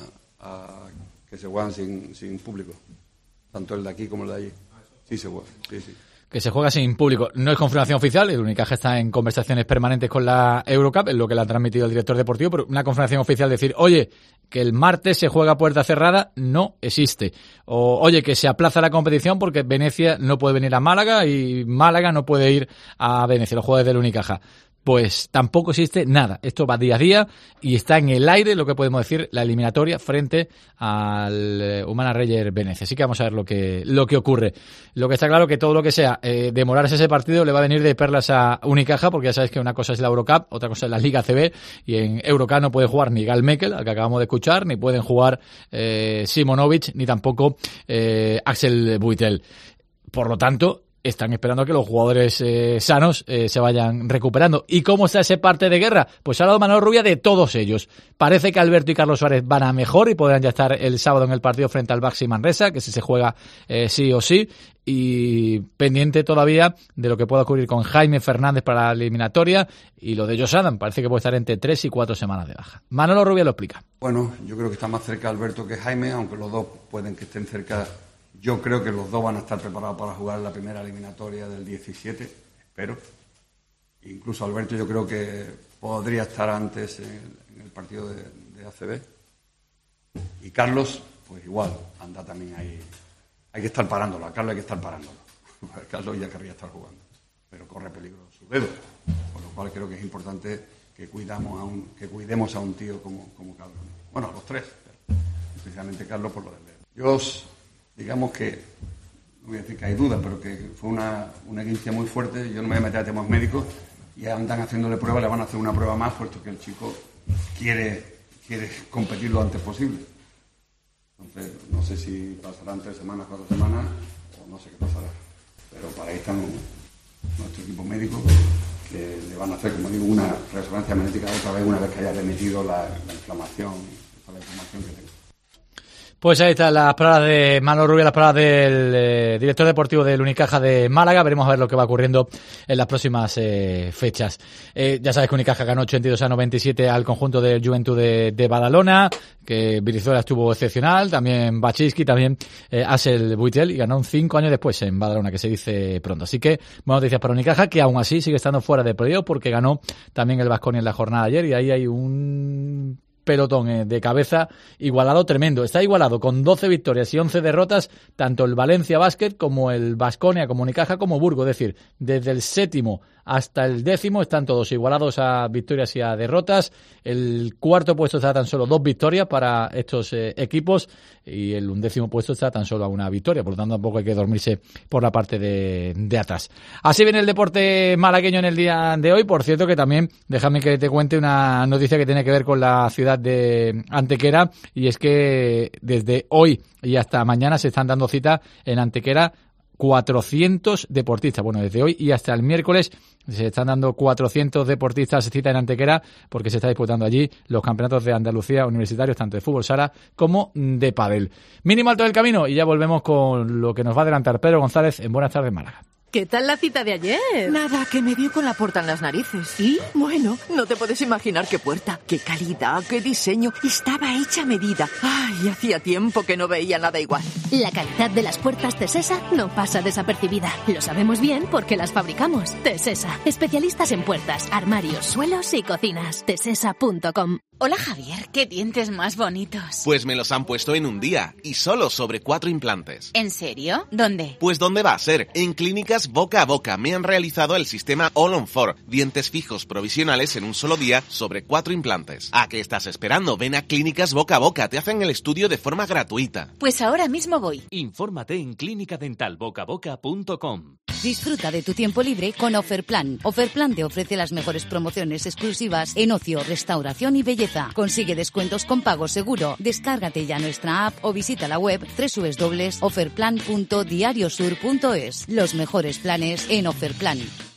que se juegan sin público. Tanto el de aquí como el de allí. Sí se juega, sí. Que se juega sin público. No es confirmación oficial, el Unicaja está en conversaciones permanentes con la Eurocup, es lo que le ha transmitido el director deportivo, pero una confirmación oficial decir, oye, que el martes se juega a puerta cerrada, no existe. O, oye, que se aplaza la competición porque Venecia no puede venir a Málaga y Málaga no puede ir a Venecia, los jugadores del Unicaja. Pues tampoco existe nada. Esto va día a día y está en el aire, lo que podemos decir, la eliminatoria frente al Humana Reyer Venecia. Así que vamos a ver lo que ocurre. Lo que está claro que todo lo que sea demorarse ese partido le va a venir de perlas a Unicaja, porque ya sabéis que una cosa es la Eurocup, otra cosa es la Liga CB, y en Eurocup no puede jugar ni Gal Mekel, al que acabamos de escuchar, ni pueden jugar Simonovic, ni tampoco Axel Buitel. Por lo tanto, están esperando que los jugadores sanos se vayan recuperando. ¿Y cómo está ese parte de guerra? Pues ha hablado Manolo Rubia de todos ellos. Parece que Alberto y Carlos Suárez van a mejor y podrán ya estar el sábado en el partido frente al Baxi Manresa, que si se juega sí o sí. Y pendiente todavía de lo que pueda ocurrir con Jaime Fernández para la eliminatoria, y lo de Josh Adam parece que puede estar entre 3 y 4 semanas de baja. Manolo Rubia lo explica. Bueno, yo creo que está más cerca Alberto que Jaime, aunque los dos pueden que estén cerca. Yo creo que los dos van a estar preparados para jugar la primera eliminatoria del 17, espero. Incluso Alberto yo creo que podría estar antes en el partido de ACB. Y Carlos, pues igual, anda también ahí. Hay que estar parándolo, a Carlos hay que estar parándolo. Carlos ya querría estar jugando, pero corre peligro su dedo. Por lo cual creo que es importante que cuidemos a un tío como Carlos. Bueno, a los tres, pero especialmente Carlos por lo del dedo. Digamos que, no voy a decir que hay dudas, pero que fue una guincha muy fuerte. Yo no me voy a meter a temas médicos y andan haciéndole pruebas, le van a hacer una prueba más, puesto que el chico quiere competir lo antes posible. Entonces, no sé si pasarán 3 semanas, 4 semanas, o no sé qué pasará. Pero para ahí están nuestro equipo médico, que le van a hacer, como digo, una resonancia magnética otra vez una vez que haya remitido la inflamación, la inflamación que tenga. Pues ahí están las palabras de Manolo Rubio, las palabras del director deportivo del Unicaja de Málaga. Veremos a ver lo que va ocurriendo en las próximas fechas. Ya sabes que Unicaja ganó 82-97 al conjunto del Juventud de Badalona, que Brizuela estuvo excepcional, también Baczynski, también Axel Buitel, y ganó 5 años después en Badalona, que se dice pronto. Así que buenas noticias para Unicaja, que aún así sigue estando fuera de playoff, porque ganó también el Baskonia en la jornada de ayer, y ahí hay un pelotón de cabeza igualado tremendo. Está igualado con 12 victorias y 11 derrotas, tanto el Valencia Basket como el Baskonia, como Unicaja, como Burgos. Es decir, desde el 7º hasta el 10º están todos igualados a victorias y a derrotas. El 4º puesto está tan solo 2 victorias para estos equipos, y el 11º puesto está tan solo a 1 victoria. Por lo tanto, tampoco hay que dormirse por la parte de atrás. Así viene el deporte malagueño en el día de hoy. Por cierto, que también déjame que te cuente una noticia que tiene que ver con la ciudad de Antequera, y es que desde hoy y hasta mañana se están dando cita en Antequera 400 deportistas. Bueno, desde hoy y hasta el miércoles se están dando 400 deportistas cita en Antequera, porque se está disputando allí los campeonatos de Andalucía universitarios, tanto de fútbol sala como de pádel. Mínimo alto del camino, y ya volvemos con lo que nos va a adelantar Pedro González en Buenas Tardes Málaga. ¿Qué tal la cita de ayer? Nada, que me dio con la puerta en las narices. ¿Y? Bueno, no te puedes imaginar qué puerta, qué calidad, qué diseño. Estaba hecha a medida. Ay, hacía tiempo que no veía nada igual. La calidad de las puertas Tesesa no pasa desapercibida. Lo sabemos bien porque las fabricamos. Tesesa, especialistas en puertas, armarios, suelos y cocinas. Tesesa.com. Hola Javier, qué dientes más bonitos. Pues me los han puesto en un día, y solo sobre 4 implantes. ¿En serio? ¿Dónde? Pues ¿dónde va a ser? En Clínicas Boca a Boca me han realizado el sistema All on 4, dientes fijos provisionales en un solo día sobre 4 implantes. ¿A qué estás esperando? Ven a Clínicas Boca a Boca, te hacen el estudio de forma gratuita. Pues ahora mismo voy. Infórmate en clinicadentalbocaboca.com. Disfruta de tu tiempo libre con Offerplan. Offerplan te ofrece las mejores promociones exclusivas en ocio, restauración y belleza. Consigue descuentos con pago seguro. Descárgate ya nuestra app o visita la web www.offerplan.diariosur.es. Los mejores planes en Offerplan.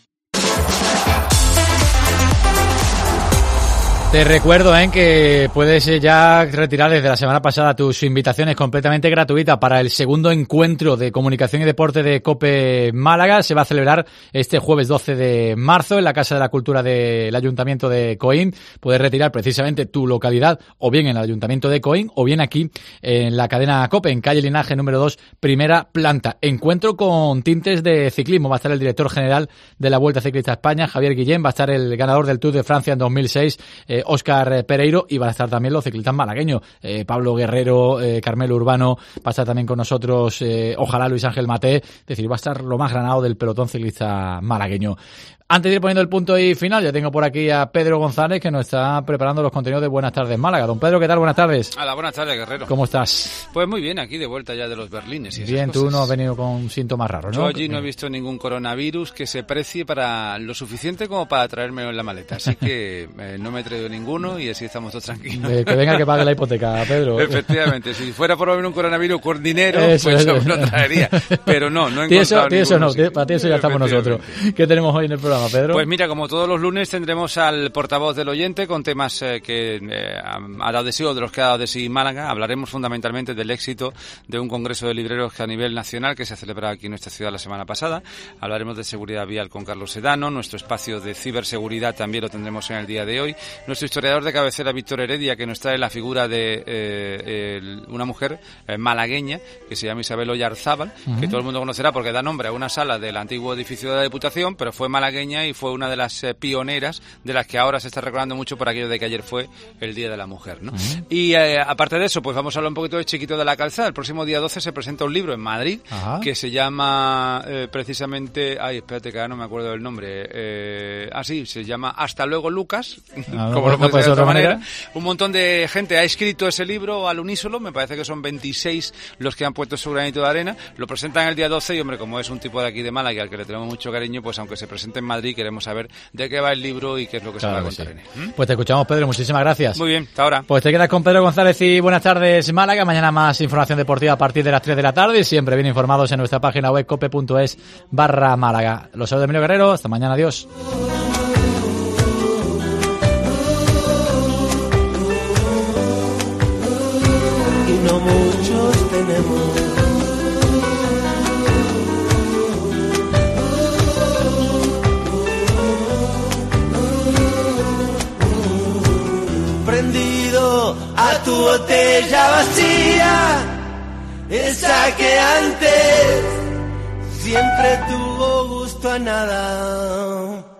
Te recuerdo que puedes ya retirar desde la semana pasada tus invitaciones completamente gratuitas para el segundo encuentro de comunicación y deporte de COPE Málaga. Se va a celebrar este jueves 12 de marzo en la Casa de la Cultura del Ayuntamiento de Coín. Puedes retirar precisamente tu localidad, o bien en el Ayuntamiento de Coín, o bien aquí en la cadena COPE, en calle Linaje número 2, primera planta. Encuentro con tintes de ciclismo. Va a estar el director general de la Vuelta Ciclista a España, Javier Guillén. Va a estar el ganador del Tour de Francia en 2006, Óscar Pereiro, y van a estar también los ciclistas malagueños, Pablo Guerrero, Carmelo Urbano, va a estar también con nosotros, ojalá Luis Ángel Maté. Es decir, va a estar lo más granado del pelotón ciclista malagueño. Antes de ir poniendo el punto y final, ya tengo por aquí a Pedro González, que nos está preparando los contenidos de Buenas Tardes Málaga. Don Pedro, ¿qué tal? Buenas tardes. Hola, buenas tardes, Guerrero. ¿Cómo estás? Pues muy bien, aquí de vuelta ya de los Berlines y esas bien, cosas. Tú no has venido con síntomas raros, ¿no? Yo allí no he visto ningún coronavirus que se precie para lo suficiente como para traérmelo en la maleta, así que no me he traído ninguno y así estamos todos tranquilos. Que venga que pague la hipoteca, Pedro. Efectivamente, si fuera por lo menos un coronavirus con dinero, eso, pues yo me lo traería, pero no he encontrado ninguno. Para ti eso ya estamos nosotros. ¿Qué tenemos hoy en el programa, Pedro? Pues mira, como todos los lunes tendremos al portavoz del oyente con temas que ha dado de sí o de los que ha dado de sí Málaga. Hablaremos fundamentalmente del éxito de un congreso de libreros a nivel nacional que se ha celebrado aquí en nuestra ciudad la semana pasada. Hablaremos de seguridad vial con Carlos Sedano. Nuestro espacio de ciberseguridad también lo tendremos en el día de hoy. Nuestro historiador de cabecera, Víctor Heredia, que nos trae la figura de una mujer malagueña que se llama Isabel Oyarzábal, que todo el mundo conocerá porque da nombre a una sala del antiguo edificio de la Diputación, pero fue malagueña y fue una de las pioneras de las que ahora se está recordando mucho por aquello de que ayer fue el Día de la Mujer, ¿no? Y aparte de eso, pues vamos a hablar un poquito de Chiquito de la Calzada. El próximo día 12 se presenta un libro en Madrid que se llama precisamente... Ay, espérate que ahora no me acuerdo del nombre. Se llama Hasta luego, Lucas, como como no puede ser de otra manera. Un montón de gente ha escrito ese libro al unísono, me parece que son 26 los que han puesto su granito de arena, lo presentan el día 12 y, hombre, como es un tipo de aquí de Málaga al que le tenemos mucho cariño, pues aunque se presente en Madrid, queremos saber de qué va el libro y qué es lo que se va a contar en él. Pues te escuchamos, Pedro, muchísimas gracias. Muy bien, hasta ahora. Pues te quedas con Pedro González y buenas tardes, Málaga. Mañana más información deportiva a partir de las 3 de la tarde y siempre bien informados en nuestra página web cope.es/Málaga. Los saludos de Emilio Guerrero, hasta mañana, adiós. Y no muchos tenemos. Prendido a tu botella vacía, esa que antes siempre tuvo gusto a nada.